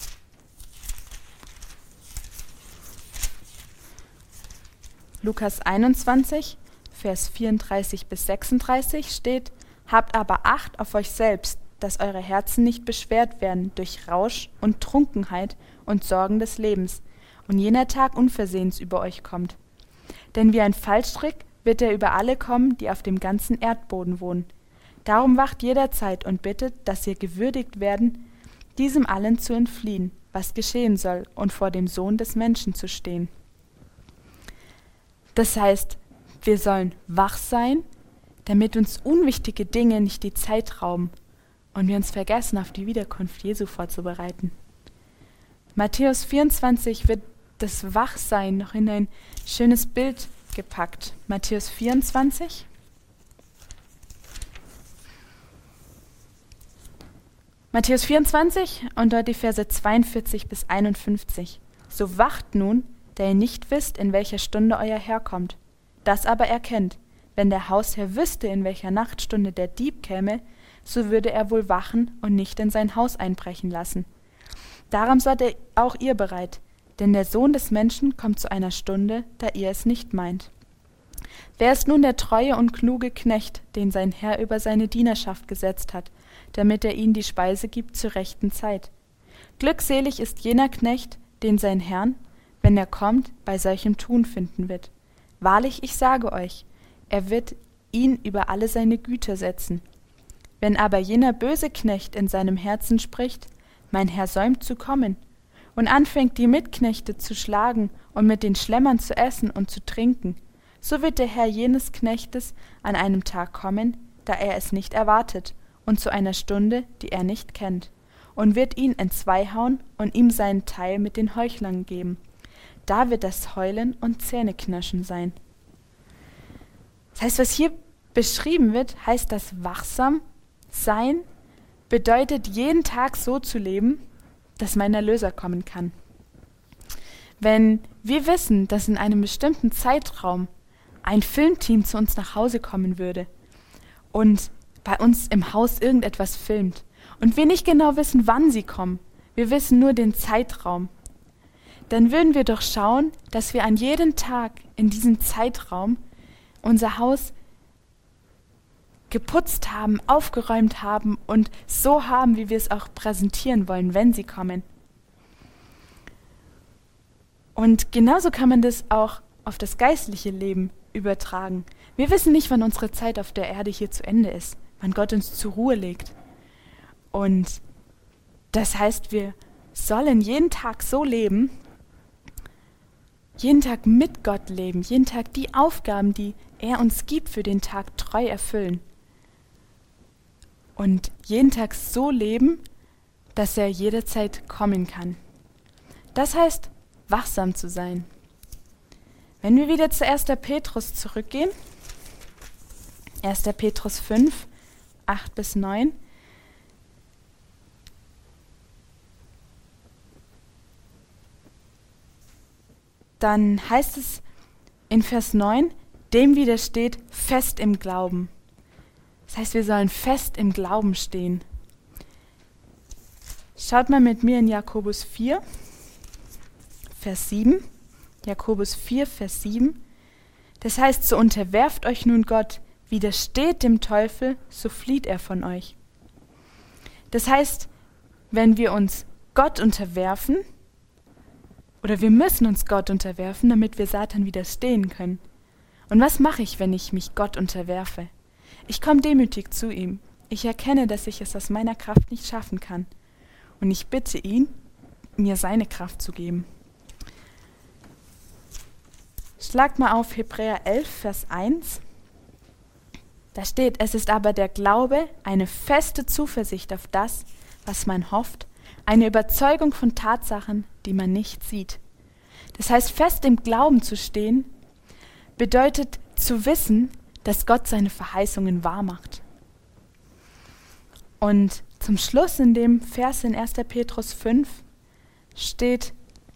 A: Vers 34 bis 36 steht: Habt aber Acht auf euch selbst, dass eure Herzen nicht beschwert werden durch Rausch und Trunkenheit und Sorgen des Lebens und jener Tag unversehens über euch kommt. Denn wie ein Fallstrick wird er über alle kommen, die auf dem ganzen Erdboden wohnen. Darum wacht jederzeit und bittet, dass ihr gewürdigt werden, diesem allen zu entfliehen, was geschehen soll, und vor dem Sohn des Menschen zu stehen. Das heißt, wir sollen wach sein, damit uns unwichtige Dinge nicht die Zeit rauben und wir uns vergessen, auf die Wiederkunft Jesu vorzubereiten. Matthäus 24 wird das Wachsein noch in ein schönes Bild gepackt. Matthäus 24. Matthäus 24 und dort die Verse 42 bis 51. So wacht nun, da ihr nicht wisst, in welcher Stunde euer Herr kommt. Das aber erkennt, wenn der Hausherr wüsste, in welcher Nachtstunde der Dieb käme, so würde er wohl wachen und nicht in sein Haus einbrechen lassen. Darum seid auch ihr bereit, denn der Sohn des Menschen kommt zu einer Stunde, da ihr es nicht meint. Wer ist nun der treue und kluge Knecht, den sein Herr über seine Dienerschaft gesetzt hat, damit er ihnen die Speise gibt zur rechten Zeit? Glückselig ist jener Knecht, den sein Herr, wenn er kommt, bei solchem Tun finden wird. Wahrlich, ich sage euch, er wird ihn über alle seine Güter setzen. Wenn aber jener böse Knecht in seinem Herzen spricht, mein Herr säumt zu kommen, und anfängt die Mitknechte zu schlagen und mit den Schlemmern zu essen und zu trinken, so wird der Herr jenes Knechtes an einem Tag kommen, da er es nicht erwartet, und zu einer Stunde, die er nicht kennt, und wird ihn entzweihauen und ihm seinen Teil mit den Heuchlern geben. Da wird das Heulen und Zähneknirschen sein. Das heißt, was hier beschrieben wird, heißt, dass wachsam sein bedeutet, jeden Tag so zu leben, dass mein Erlöser kommen kann. Wenn wir wissen, dass in einem bestimmten Zeitraum ein Filmteam zu uns nach Hause kommen würde und bei uns im Haus irgendetwas filmt und wir nicht genau wissen, wann sie kommen, wir wissen nur den Zeitraum, dann würden wir doch schauen, dass wir an jedem Tag in diesem Zeitraum unser Haus geputzt haben, aufgeräumt haben und so haben, wie wir es auch präsentieren wollen, wenn sie kommen. Und genauso kann man das auch auf das geistliche Leben übertragen. Wir wissen nicht, wann unsere Zeit auf der Erde hier zu Ende ist, wann Gott uns zur Ruhe legt. Und das heißt, wir sollen jeden Tag so leben, jeden Tag mit Gott leben, jeden Tag die Aufgaben, die er uns gibt für den Tag, treu erfüllen. Und jeden Tag so leben, dass er jederzeit kommen kann. Das heißt, wachsam zu sein. Wenn wir wieder zu 1. Petrus zurückgehen, 1. Petrus 5, 8 bis 9, dann heißt es in Vers 9, dem widersteht fest im Glauben. Das heißt, wir sollen fest im Glauben stehen. Schaut mal mit mir in Jakobus 4, Vers 7. Jakobus 4, Vers 7. Das heißt, so unterwerft euch nun Gott, widersteht dem Teufel, so flieht er von euch. Das heißt, wenn wir uns Gott unterwerfen, oder wir müssen uns Gott unterwerfen, damit wir Satan widerstehen können. Und was mache ich, wenn ich mich Gott unterwerfe? Ich komme demütig zu ihm. Ich erkenne, dass ich es aus meiner Kraft nicht schaffen kann. Und ich bitte ihn, mir seine Kraft zu geben. Schlagt mal auf Hebräer 11, Vers 1. Da steht, es ist aber der Glaube, eine feste Zuversicht auf das, was man hofft, eine Überzeugung von Tatsachen, die man nicht sieht. Das heißt, fest im Glauben zu stehen, bedeutet zu wissen, dass Gott seine Verheißungen wahrmacht. Und zum Schluss in dem Vers in 1. Petrus 5 steht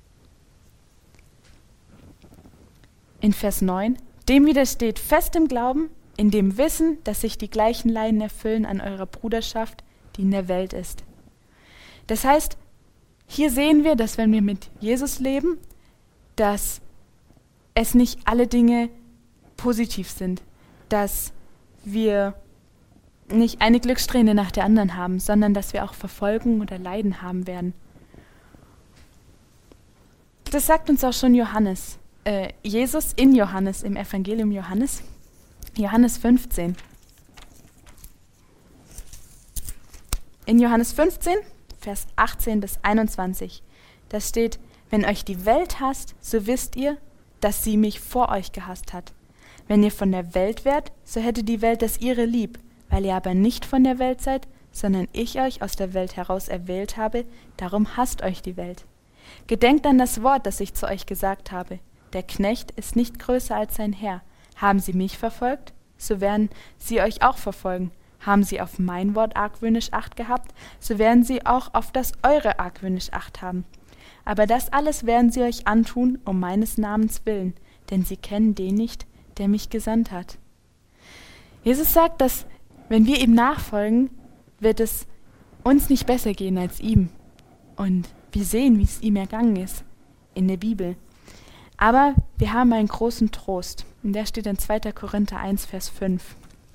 A: in Vers 9, dem widersteht fest im Glauben, in dem Wissen, dass sich die gleichen Leiden erfüllen an eurer Bruderschaft, die in der Welt ist. Das heißt, hier sehen wir, dass wenn wir mit Jesus leben, dass es nicht alle Dinge positiv sind, dass wir nicht eine Glückssträhne nach der anderen haben, sondern dass wir auch Verfolgung oder Leiden haben werden. Das sagt uns auch schon Jesus in Johannes, im Evangelium Johannes, Johannes 15. In Johannes 15, Vers 18 bis 21, da steht, wenn euch die Welt hasst, so wisst ihr, dass sie mich vor euch gehasst hat. Wenn ihr von der Welt wärt, so hätte die Welt das ihre lieb, weil ihr aber nicht von der Welt seid, sondern ich euch aus der Welt heraus erwählt habe, darum hasst euch die Welt. Gedenkt an das Wort, das ich zu euch gesagt habe. Der Knecht ist nicht größer als sein Herr. Haben sie mich verfolgt, so werden sie euch auch verfolgen. Haben sie auf mein Wort argwöhnisch Acht gehabt, so werden sie auch auf das eure argwöhnisch Acht haben. Aber das alles werden sie euch antun, um meines Namens willen, denn sie kennen den nicht, der mich gesandt hat. Jesus sagt, dass wenn wir ihm nachfolgen, wird es uns nicht besser gehen als ihm. Und wir sehen, wie es ihm ergangen ist in der Bibel. Aber wir haben einen großen Trost. Und der steht in 2. Korinther 1, Vers 5.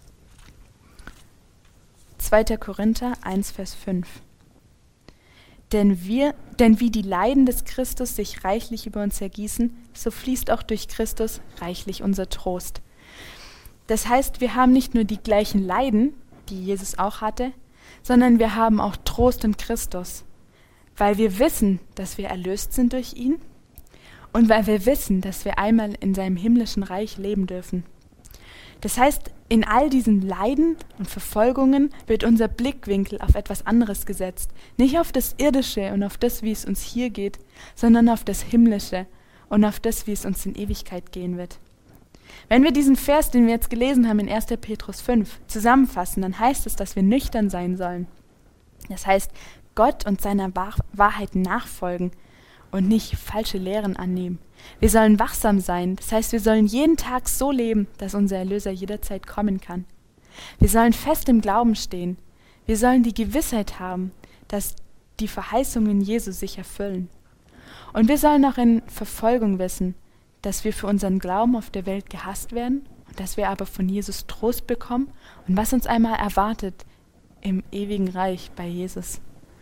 A: 2. Korinther 1, Vers 5. Denn wie die Leiden des Christus sich reichlich über uns ergießen, so fließt auch durch Christus reichlich unser Trost. Das heißt, wir haben nicht nur die gleichen Leiden, die Jesus auch hatte, sondern wir haben auch Trost in Christus, weil wir wissen, dass wir erlöst sind durch ihn und weil wir wissen, dass wir einmal in seinem himmlischen Reich leben dürfen. Das heißt, in all diesen Leiden und Verfolgungen wird unser Blickwinkel auf etwas anderes gesetzt. Nicht auf das Irdische und auf das, wie es uns hier geht, sondern auf das Himmlische und auf das, wie es uns in Ewigkeit gehen wird. Wenn wir diesen Vers, den wir jetzt gelesen haben in 1. Petrus 5, zusammenfassen, dann heißt es, dass wir nüchtern sein sollen. Das heißt, Gott und seiner Wahrheit nachfolgen und nicht falsche Lehren annehmen. Wir sollen wachsam sein, das heißt, wir sollen jeden Tag so leben, dass unser Erlöser jederzeit kommen kann. Wir sollen fest im Glauben stehen. Wir sollen die Gewissheit haben, dass die Verheißungen Jesu sich erfüllen. Und wir sollen auch in Verfolgung wissen, dass wir für unseren Glauben auf der Welt gehasst werden und dass wir aber von Jesus Trost bekommen und was uns einmal erwartet im ewigen Reich bei Jesus.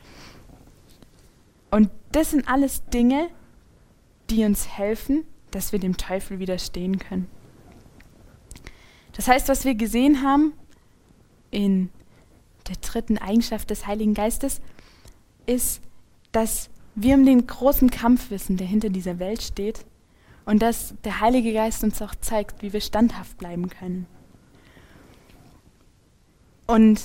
A: Und das sind alles Dinge, die uns helfen, dass wir dem Teufel widerstehen können. Das heißt, was wir gesehen haben in der 3. Eigenschaft des Heiligen Geistes, ist, dass wir um den großen Kampf wissen, der hinter dieser Welt steht, und dass der Heilige Geist uns auch zeigt, wie wir standhaft bleiben können. Und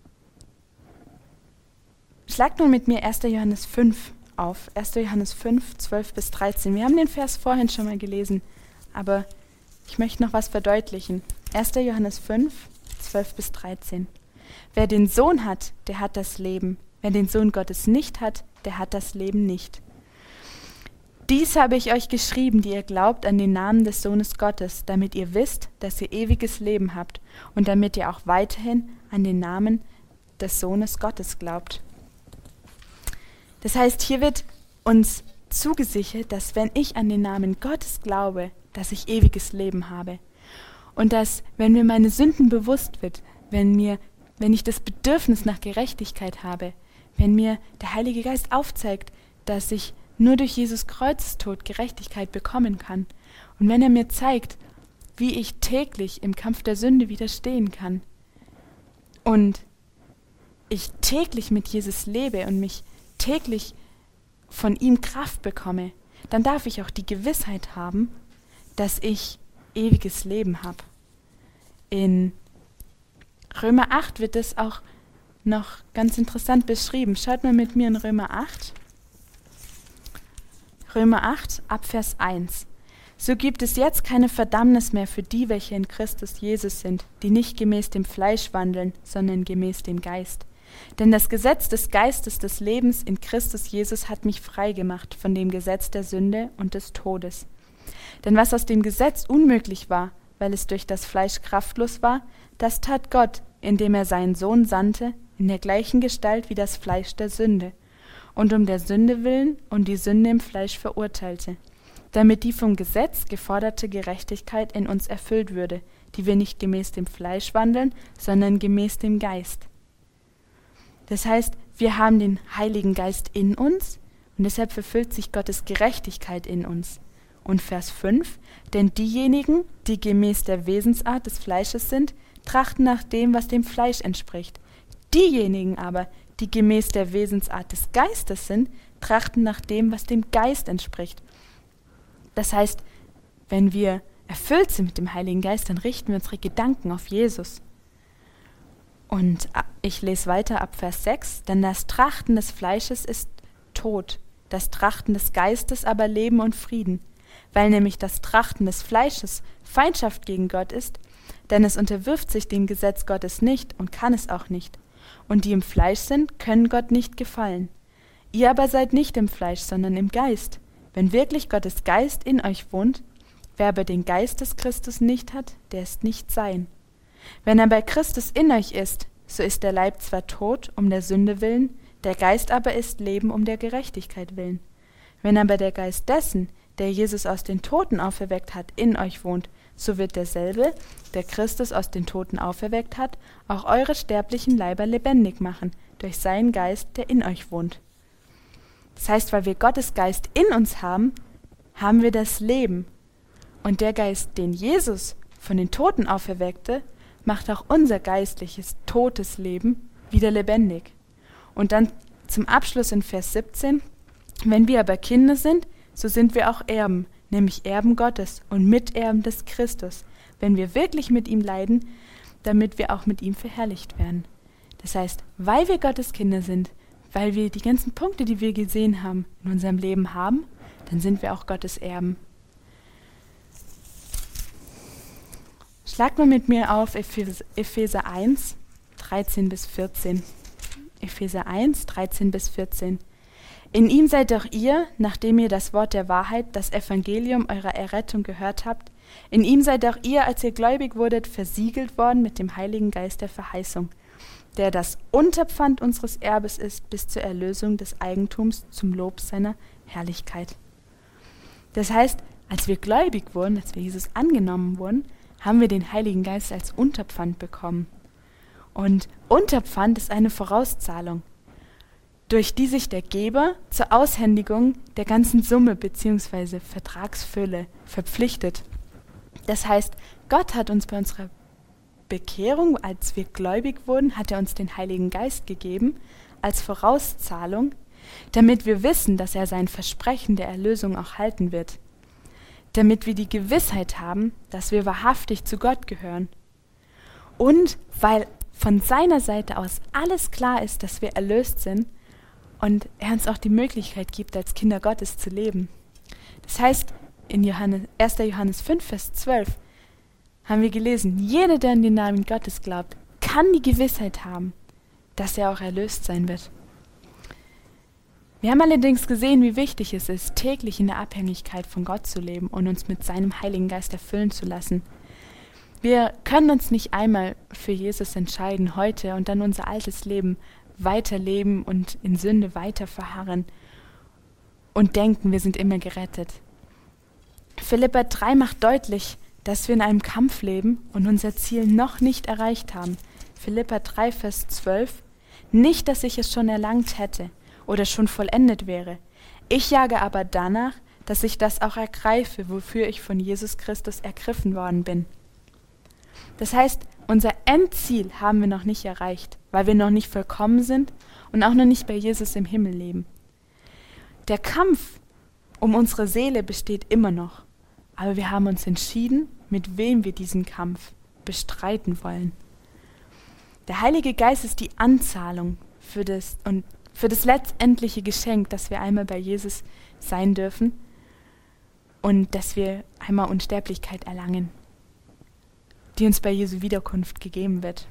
A: schlagt nun mit mir 1. Johannes 5 auf. 1. Johannes 5, 12 bis 13. Wir haben den Vers vorhin schon mal gelesen, aber ich möchte noch was verdeutlichen. 1. Johannes 5, 12 bis 13. Wer den Sohn hat, der hat das Leben. Wer den Sohn Gottes nicht hat, der hat das Leben nicht. Dies habe ich euch geschrieben, die ihr glaubt an den Namen des Sohnes Gottes, damit ihr wisst, dass ihr ewiges Leben habt und damit ihr auch weiterhin an den Namen des Sohnes Gottes glaubt. Das heißt, hier wird uns zugesichert, dass wenn ich an den Namen Gottes glaube, dass ich ewiges Leben habe. Und dass, wenn mir meine Sünden bewusst wird, wenn ich das Bedürfnis nach Gerechtigkeit habe, wenn mir der Heilige Geist aufzeigt, dass ich nur durch Jesus Kreuzestod Gerechtigkeit bekommen kann. Und wenn er mir zeigt, wie ich täglich im Kampf der Sünde widerstehen kann und ich täglich mit Jesus lebe und mich täglich von ihm Kraft bekomme, dann darf ich auch die Gewissheit haben, dass ich ewiges Leben habe. In Römer 8 wird das auch noch ganz interessant beschrieben. Schaut mal mit mir in Römer 8. Römer 8, Abvers 1. So gibt es jetzt keine Verdammnis mehr für die, welche in Christus Jesus sind, die nicht gemäß dem Fleisch wandeln, sondern gemäß dem Geist. Denn das Gesetz des Geistes des Lebens in Christus Jesus hat mich frei gemacht von dem Gesetz der Sünde und des Todes. Denn was aus dem Gesetz unmöglich war, weil es durch das Fleisch kraftlos war, das tat Gott, indem er seinen Sohn sandte, in der gleichen Gestalt wie das Fleisch der Sünde, und um der Sünde willen und die Sünde im Fleisch verurteilte, damit die vom Gesetz geforderte Gerechtigkeit in uns erfüllt würde, die wir nicht gemäß dem Fleisch wandeln, sondern gemäß dem Geist. Das heißt, wir haben den Heiligen Geist in uns und deshalb verfüllt sich Gottes Gerechtigkeit in uns. Und Vers 5, denn diejenigen, die gemäß der Wesensart des Fleisches sind, trachten nach dem, was dem Fleisch entspricht. Diejenigen aber, die gemäß der Wesensart des Geistes sind, trachten nach dem, was dem Geist entspricht. Das heißt, wenn wir erfüllt sind mit dem Heiligen Geist, dann richten wir unsere Gedanken auf Jesus. Und ich lese weiter ab Vers 6, denn das Trachten des Fleisches ist Tod, das Trachten des Geistes aber Leben und Frieden, weil nämlich das Trachten des Fleisches Feindschaft gegen Gott ist, denn es unterwirft sich dem Gesetz Gottes nicht und kann es auch nicht. Und die im Fleisch sind, können Gott nicht gefallen. Ihr aber seid nicht im Fleisch, sondern im Geist, wenn wirklich Gottes Geist in euch wohnt. Wer aber den Geist des Christus nicht hat, der ist nicht sein. Wenn aber Christus in euch ist, so ist der Leib zwar tot um der Sünde willen, der Geist aber ist Leben um der Gerechtigkeit willen. Wenn aber der Geist dessen, der Jesus aus den Toten auferweckt hat, in euch wohnt, so wird derselbe, der Christus aus den Toten auferweckt hat, auch eure sterblichen Leiber lebendig machen, durch seinen Geist, der in euch wohnt. Das heißt, weil wir Gottes Geist in uns haben, haben wir das Leben. Und der Geist, den Jesus von den Toten auferweckte, macht auch unser geistliches, totes Leben wieder lebendig. Und dann zum Abschluss in Vers 17, wenn wir aber Kinder sind, so sind wir auch Erben, nämlich Erben Gottes und Miterben des Christus, wenn wir wirklich mit ihm leiden, damit wir auch mit ihm verherrlicht werden. Das heißt, weil wir Gottes Kinder sind, weil wir die ganzen Punkte, die wir gesehen haben, in unserem Leben haben, dann sind wir auch Gottes Erben. Schlag mal mit mir auf Epheser 1, 13 bis 14. Epheser 1, 13 bis 14. In ihm seid auch ihr, nachdem ihr das Wort der Wahrheit, das Evangelium eurer Errettung gehört habt, in ihm seid auch ihr, als ihr gläubig wurdet, versiegelt worden mit dem Heiligen Geist der Verheißung, der das Unterpfand unseres Erbes ist, bis zur Erlösung des Eigentums zum Lob seiner Herrlichkeit. Das heißt, als wir gläubig wurden, als wir Jesus angenommen wurden, haben wir den Heiligen Geist als Unterpfand bekommen. Und Unterpfand ist eine Vorauszahlung, durch die sich der Geber zur Aushändigung der ganzen Summe bzw. Vertragsfülle verpflichtet. Das heißt, Gott hat uns bei unserer Bekehrung, als wir gläubig wurden, hat er uns den Heiligen Geist gegeben als Vorauszahlung, damit wir wissen, dass er sein Versprechen der Erlösung auch halten wird. Damit wir die Gewissheit haben, dass wir wahrhaftig zu Gott gehören. Und weil von seiner Seite aus alles klar ist, dass wir erlöst sind und er uns auch die Möglichkeit gibt, als Kinder Gottes zu leben. Das heißt, in 1. Johannes 5, Vers 12 haben wir gelesen, jeder, der an den Namen Gottes glaubt, kann die Gewissheit haben, dass er auch erlöst sein wird. Wir haben allerdings gesehen, wie wichtig es ist, täglich in der Abhängigkeit von Gott zu leben und uns mit seinem Heiligen Geist erfüllen zu lassen. Wir können uns nicht einmal für Jesus entscheiden heute und dann unser altes Leben weiterleben und in Sünde weiter verharren und denken, wir sind immer gerettet. Philipper 3 macht deutlich, dass wir in einem Kampf leben und unser Ziel noch nicht erreicht haben. Philipper 3, Vers 12. Nicht, dass ich es schon erlangt hätte oder schon vollendet wäre. Ich jage aber danach, dass ich das auch ergreife, wofür ich von Jesus Christus ergriffen worden bin. Das heißt, unser Endziel haben wir noch nicht erreicht, weil wir noch nicht vollkommen sind und auch noch nicht bei Jesus im Himmel leben. Der Kampf um unsere Seele besteht immer noch, aber wir haben uns entschieden, mit wem wir diesen Kampf bestreiten wollen. Der Heilige Geist ist die Anzahlung für das letztendliche Geschenk, dass wir einmal bei Jesus sein dürfen und dass wir einmal Unsterblichkeit erlangen, die uns bei Jesu Wiederkunft gegeben wird.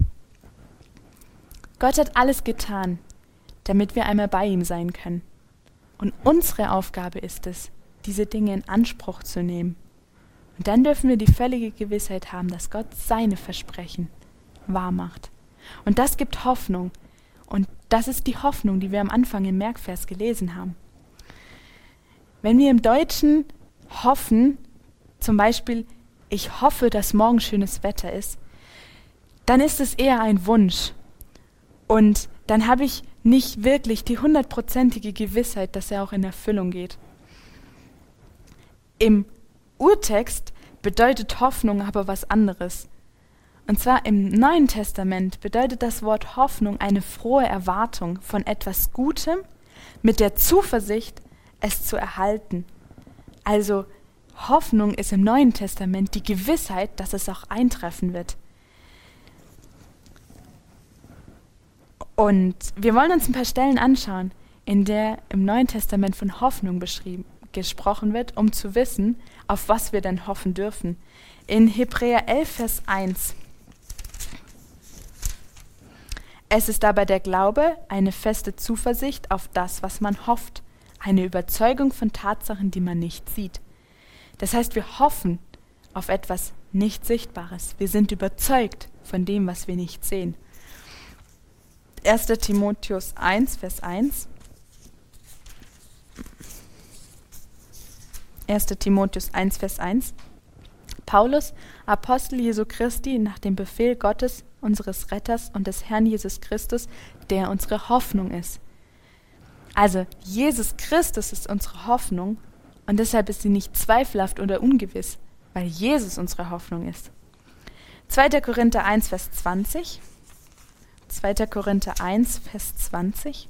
A: Gott hat alles getan, damit wir einmal bei ihm sein können. Und unsere Aufgabe ist es, diese Dinge in Anspruch zu nehmen. Und dann dürfen wir die völlige Gewissheit haben, dass Gott seine Versprechen wahr macht. Und das gibt Hoffnung. Und das ist die Hoffnung, die wir am Anfang im Merkvers gelesen haben. Wenn wir im Deutschen hoffen, zum Beispiel, ich hoffe, dass morgen schönes Wetter ist, dann ist es eher ein Wunsch. Und dann habe ich nicht wirklich die 100%ige Gewissheit, dass er auch in Erfüllung geht. Im Urtext bedeutet Hoffnung aber was anderes. Und zwar im Neuen Testament bedeutet das Wort Hoffnung eine frohe Erwartung von etwas Gutem mit der Zuversicht, es zu erhalten. Also Hoffnung ist im Neuen Testament die Gewissheit, dass es auch eintreffen wird. Und wir wollen uns ein paar Stellen anschauen, in der im Neuen Testament von Hoffnung gesprochen wird, um zu wissen, auf was wir denn hoffen dürfen. In Hebräer 11, Vers 1. Es ist aber der Glaube, eine feste Zuversicht auf das, was man hofft, eine Überzeugung von Tatsachen, die man nicht sieht. Das heißt, wir hoffen auf etwas nicht Sichtbares. Wir sind überzeugt von dem, was wir nicht sehen. 1. Timotheus 1, Vers 1. 1. Timotheus 1, Vers 1. Paulus, Apostel Jesu Christi, nach dem Befehl Gottes, unseres Retters und des Herrn Jesus Christus, der unsere Hoffnung ist. Also, Jesus Christus ist unsere Hoffnung und deshalb ist sie nicht zweifelhaft oder ungewiss, weil Jesus unsere Hoffnung ist. 2. Korinther 1, Vers 20. 2. Korinther 1, Vers 20.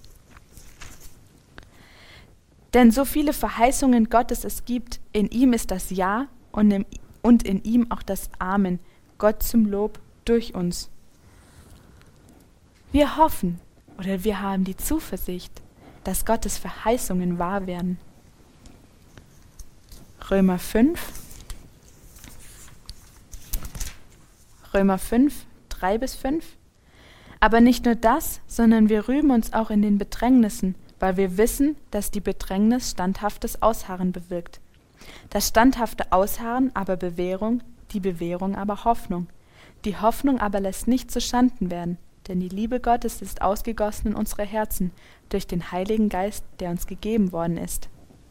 A: Denn so viele Verheißungen Gottes es gibt, in ihm ist das Ja und in ihm auch das Amen, Gott zum Lob durch uns. Wir hoffen oder wir haben die Zuversicht, dass Gottes Verheißungen wahr werden. Römer 5, 3-5. Aber nicht nur das, sondern wir rühmen uns auch in den Bedrängnissen, weil wir wissen, dass die Bedrängnis standhaftes Ausharren bewirkt. Das standhafte Ausharren aber Bewährung, die Bewährung aber Hoffnung. Die Hoffnung aber lässt nicht zuschanden werden, denn die Liebe Gottes ist ausgegossen in unsere Herzen durch den Heiligen Geist, der uns gegeben worden ist.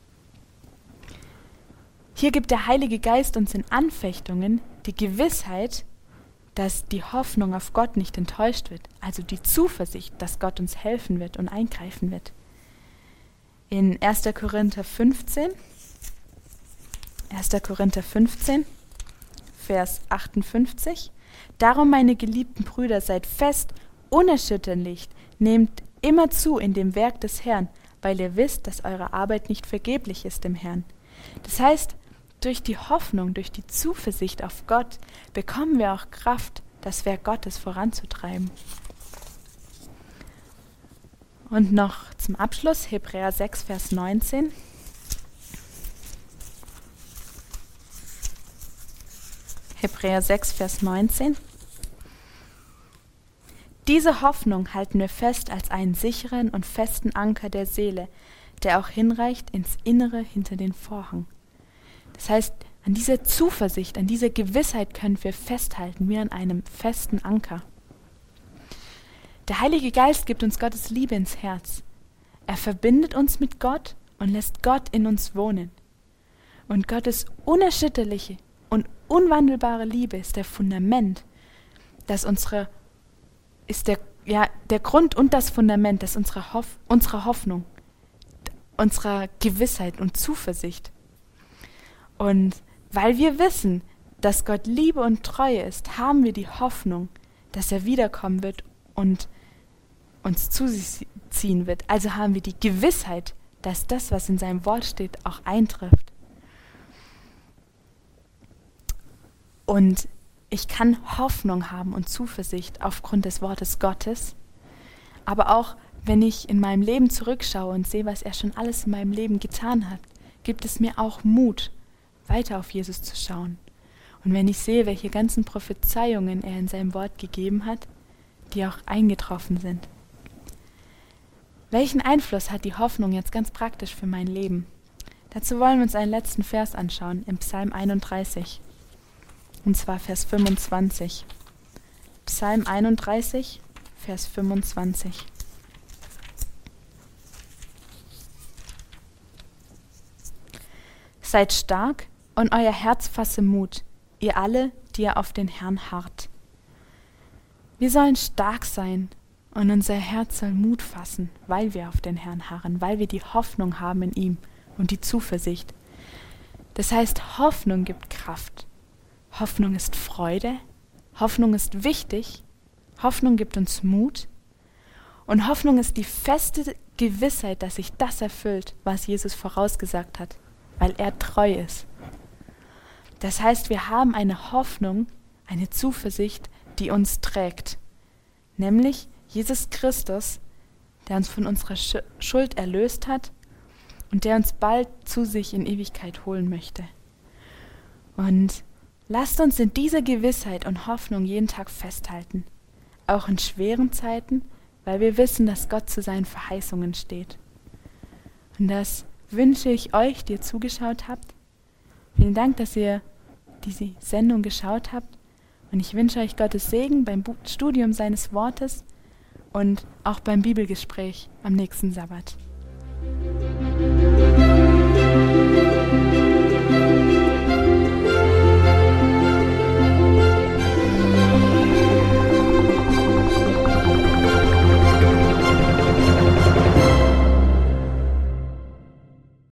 A: Hier gibt der Heilige Geist uns in Anfechtungen die Gewissheit, dass die Hoffnung auf Gott nicht enttäuscht wird, also die Zuversicht, dass Gott uns helfen wird und eingreifen wird. In 1. Korinther 15, Vers 58. Darum, meine geliebten Brüder, seid fest, unerschütterlich, nehmt immer zu in dem Werk des Herrn, weil ihr wisst, dass eure Arbeit nicht vergeblich ist im Herrn. Das heißt, durch die Hoffnung, durch die Zuversicht auf Gott bekommen wir auch Kraft, das Werk Gottes voranzutreiben. Und noch zum Abschluss Hebräer 6, Vers 19. Hebräer 6, Vers 19. Diese Hoffnung halten wir fest als einen sicheren und festen Anker der Seele, der auch hinreicht ins Innere hinter den Vorhang. Das heißt, an dieser Zuversicht, an dieser Gewissheit können wir festhalten, wie an einem festen Anker. Der Heilige Geist gibt uns Gottes Liebe ins Herz. Er verbindet uns mit Gott und lässt Gott in uns wohnen. Und Gottes unerschütterliche und unwandelbare Liebe ist der Fundament, der Grund und das Fundament, das unserer Hoffnung, unserer Gewissheit und Zuversicht. Und weil wir wissen, dass Gott Liebe und Treue ist, haben wir die Hoffnung, dass er wiederkommen wird und uns zu sich ziehen wird. Also haben wir die Gewissheit, dass das, was in seinem Wort steht, auch eintrifft. Und ich kann Hoffnung haben und Zuversicht aufgrund des Wortes Gottes, aber auch, wenn ich in meinem Leben zurückschaue und sehe, was er schon alles in meinem Leben getan hat, gibt es mir auch Mut, weiter auf Jesus zu schauen. Und wenn ich sehe, welche ganzen Prophezeiungen er in seinem Wort gegeben hat, die auch eingetroffen sind. Welchen Einfluss hat die Hoffnung jetzt ganz praktisch für mein Leben? Dazu wollen wir uns einen letzten Vers anschauen, im Psalm 31. Und zwar Vers 25. Psalm 31, Vers 25. Seid stark und euer Herz fasse Mut, ihr alle, die ihr auf den Herrn harrt. Wir sollen stark sein und unser Herz soll Mut fassen, weil wir auf den Herrn harren, weil wir die Hoffnung haben in ihm und die Zuversicht. Das heißt, Hoffnung gibt Kraft. Hoffnung ist Freude. Hoffnung ist wichtig. Hoffnung gibt uns Mut. Und Hoffnung ist die feste Gewissheit, dass sich das erfüllt, was Jesus vorausgesagt hat, weil er treu ist. Das heißt, wir haben eine Hoffnung, eine Zuversicht, die uns trägt. Nämlich Jesus Christus, der uns von unserer Schuld erlöst hat und der uns bald zu sich in Ewigkeit holen möchte. Und lasst uns in dieser Gewissheit und Hoffnung jeden Tag festhalten, auch in schweren Zeiten, weil wir wissen, dass Gott zu seinen Verheißungen steht. Und das wünsche ich euch, die ihr zugeschaut habt. Vielen Dank, dass ihr diese Sendung geschaut habt. Und ich wünsche euch Gottes Segen beim Studium seines Wortes und auch beim Bibelgespräch am nächsten Sabbat.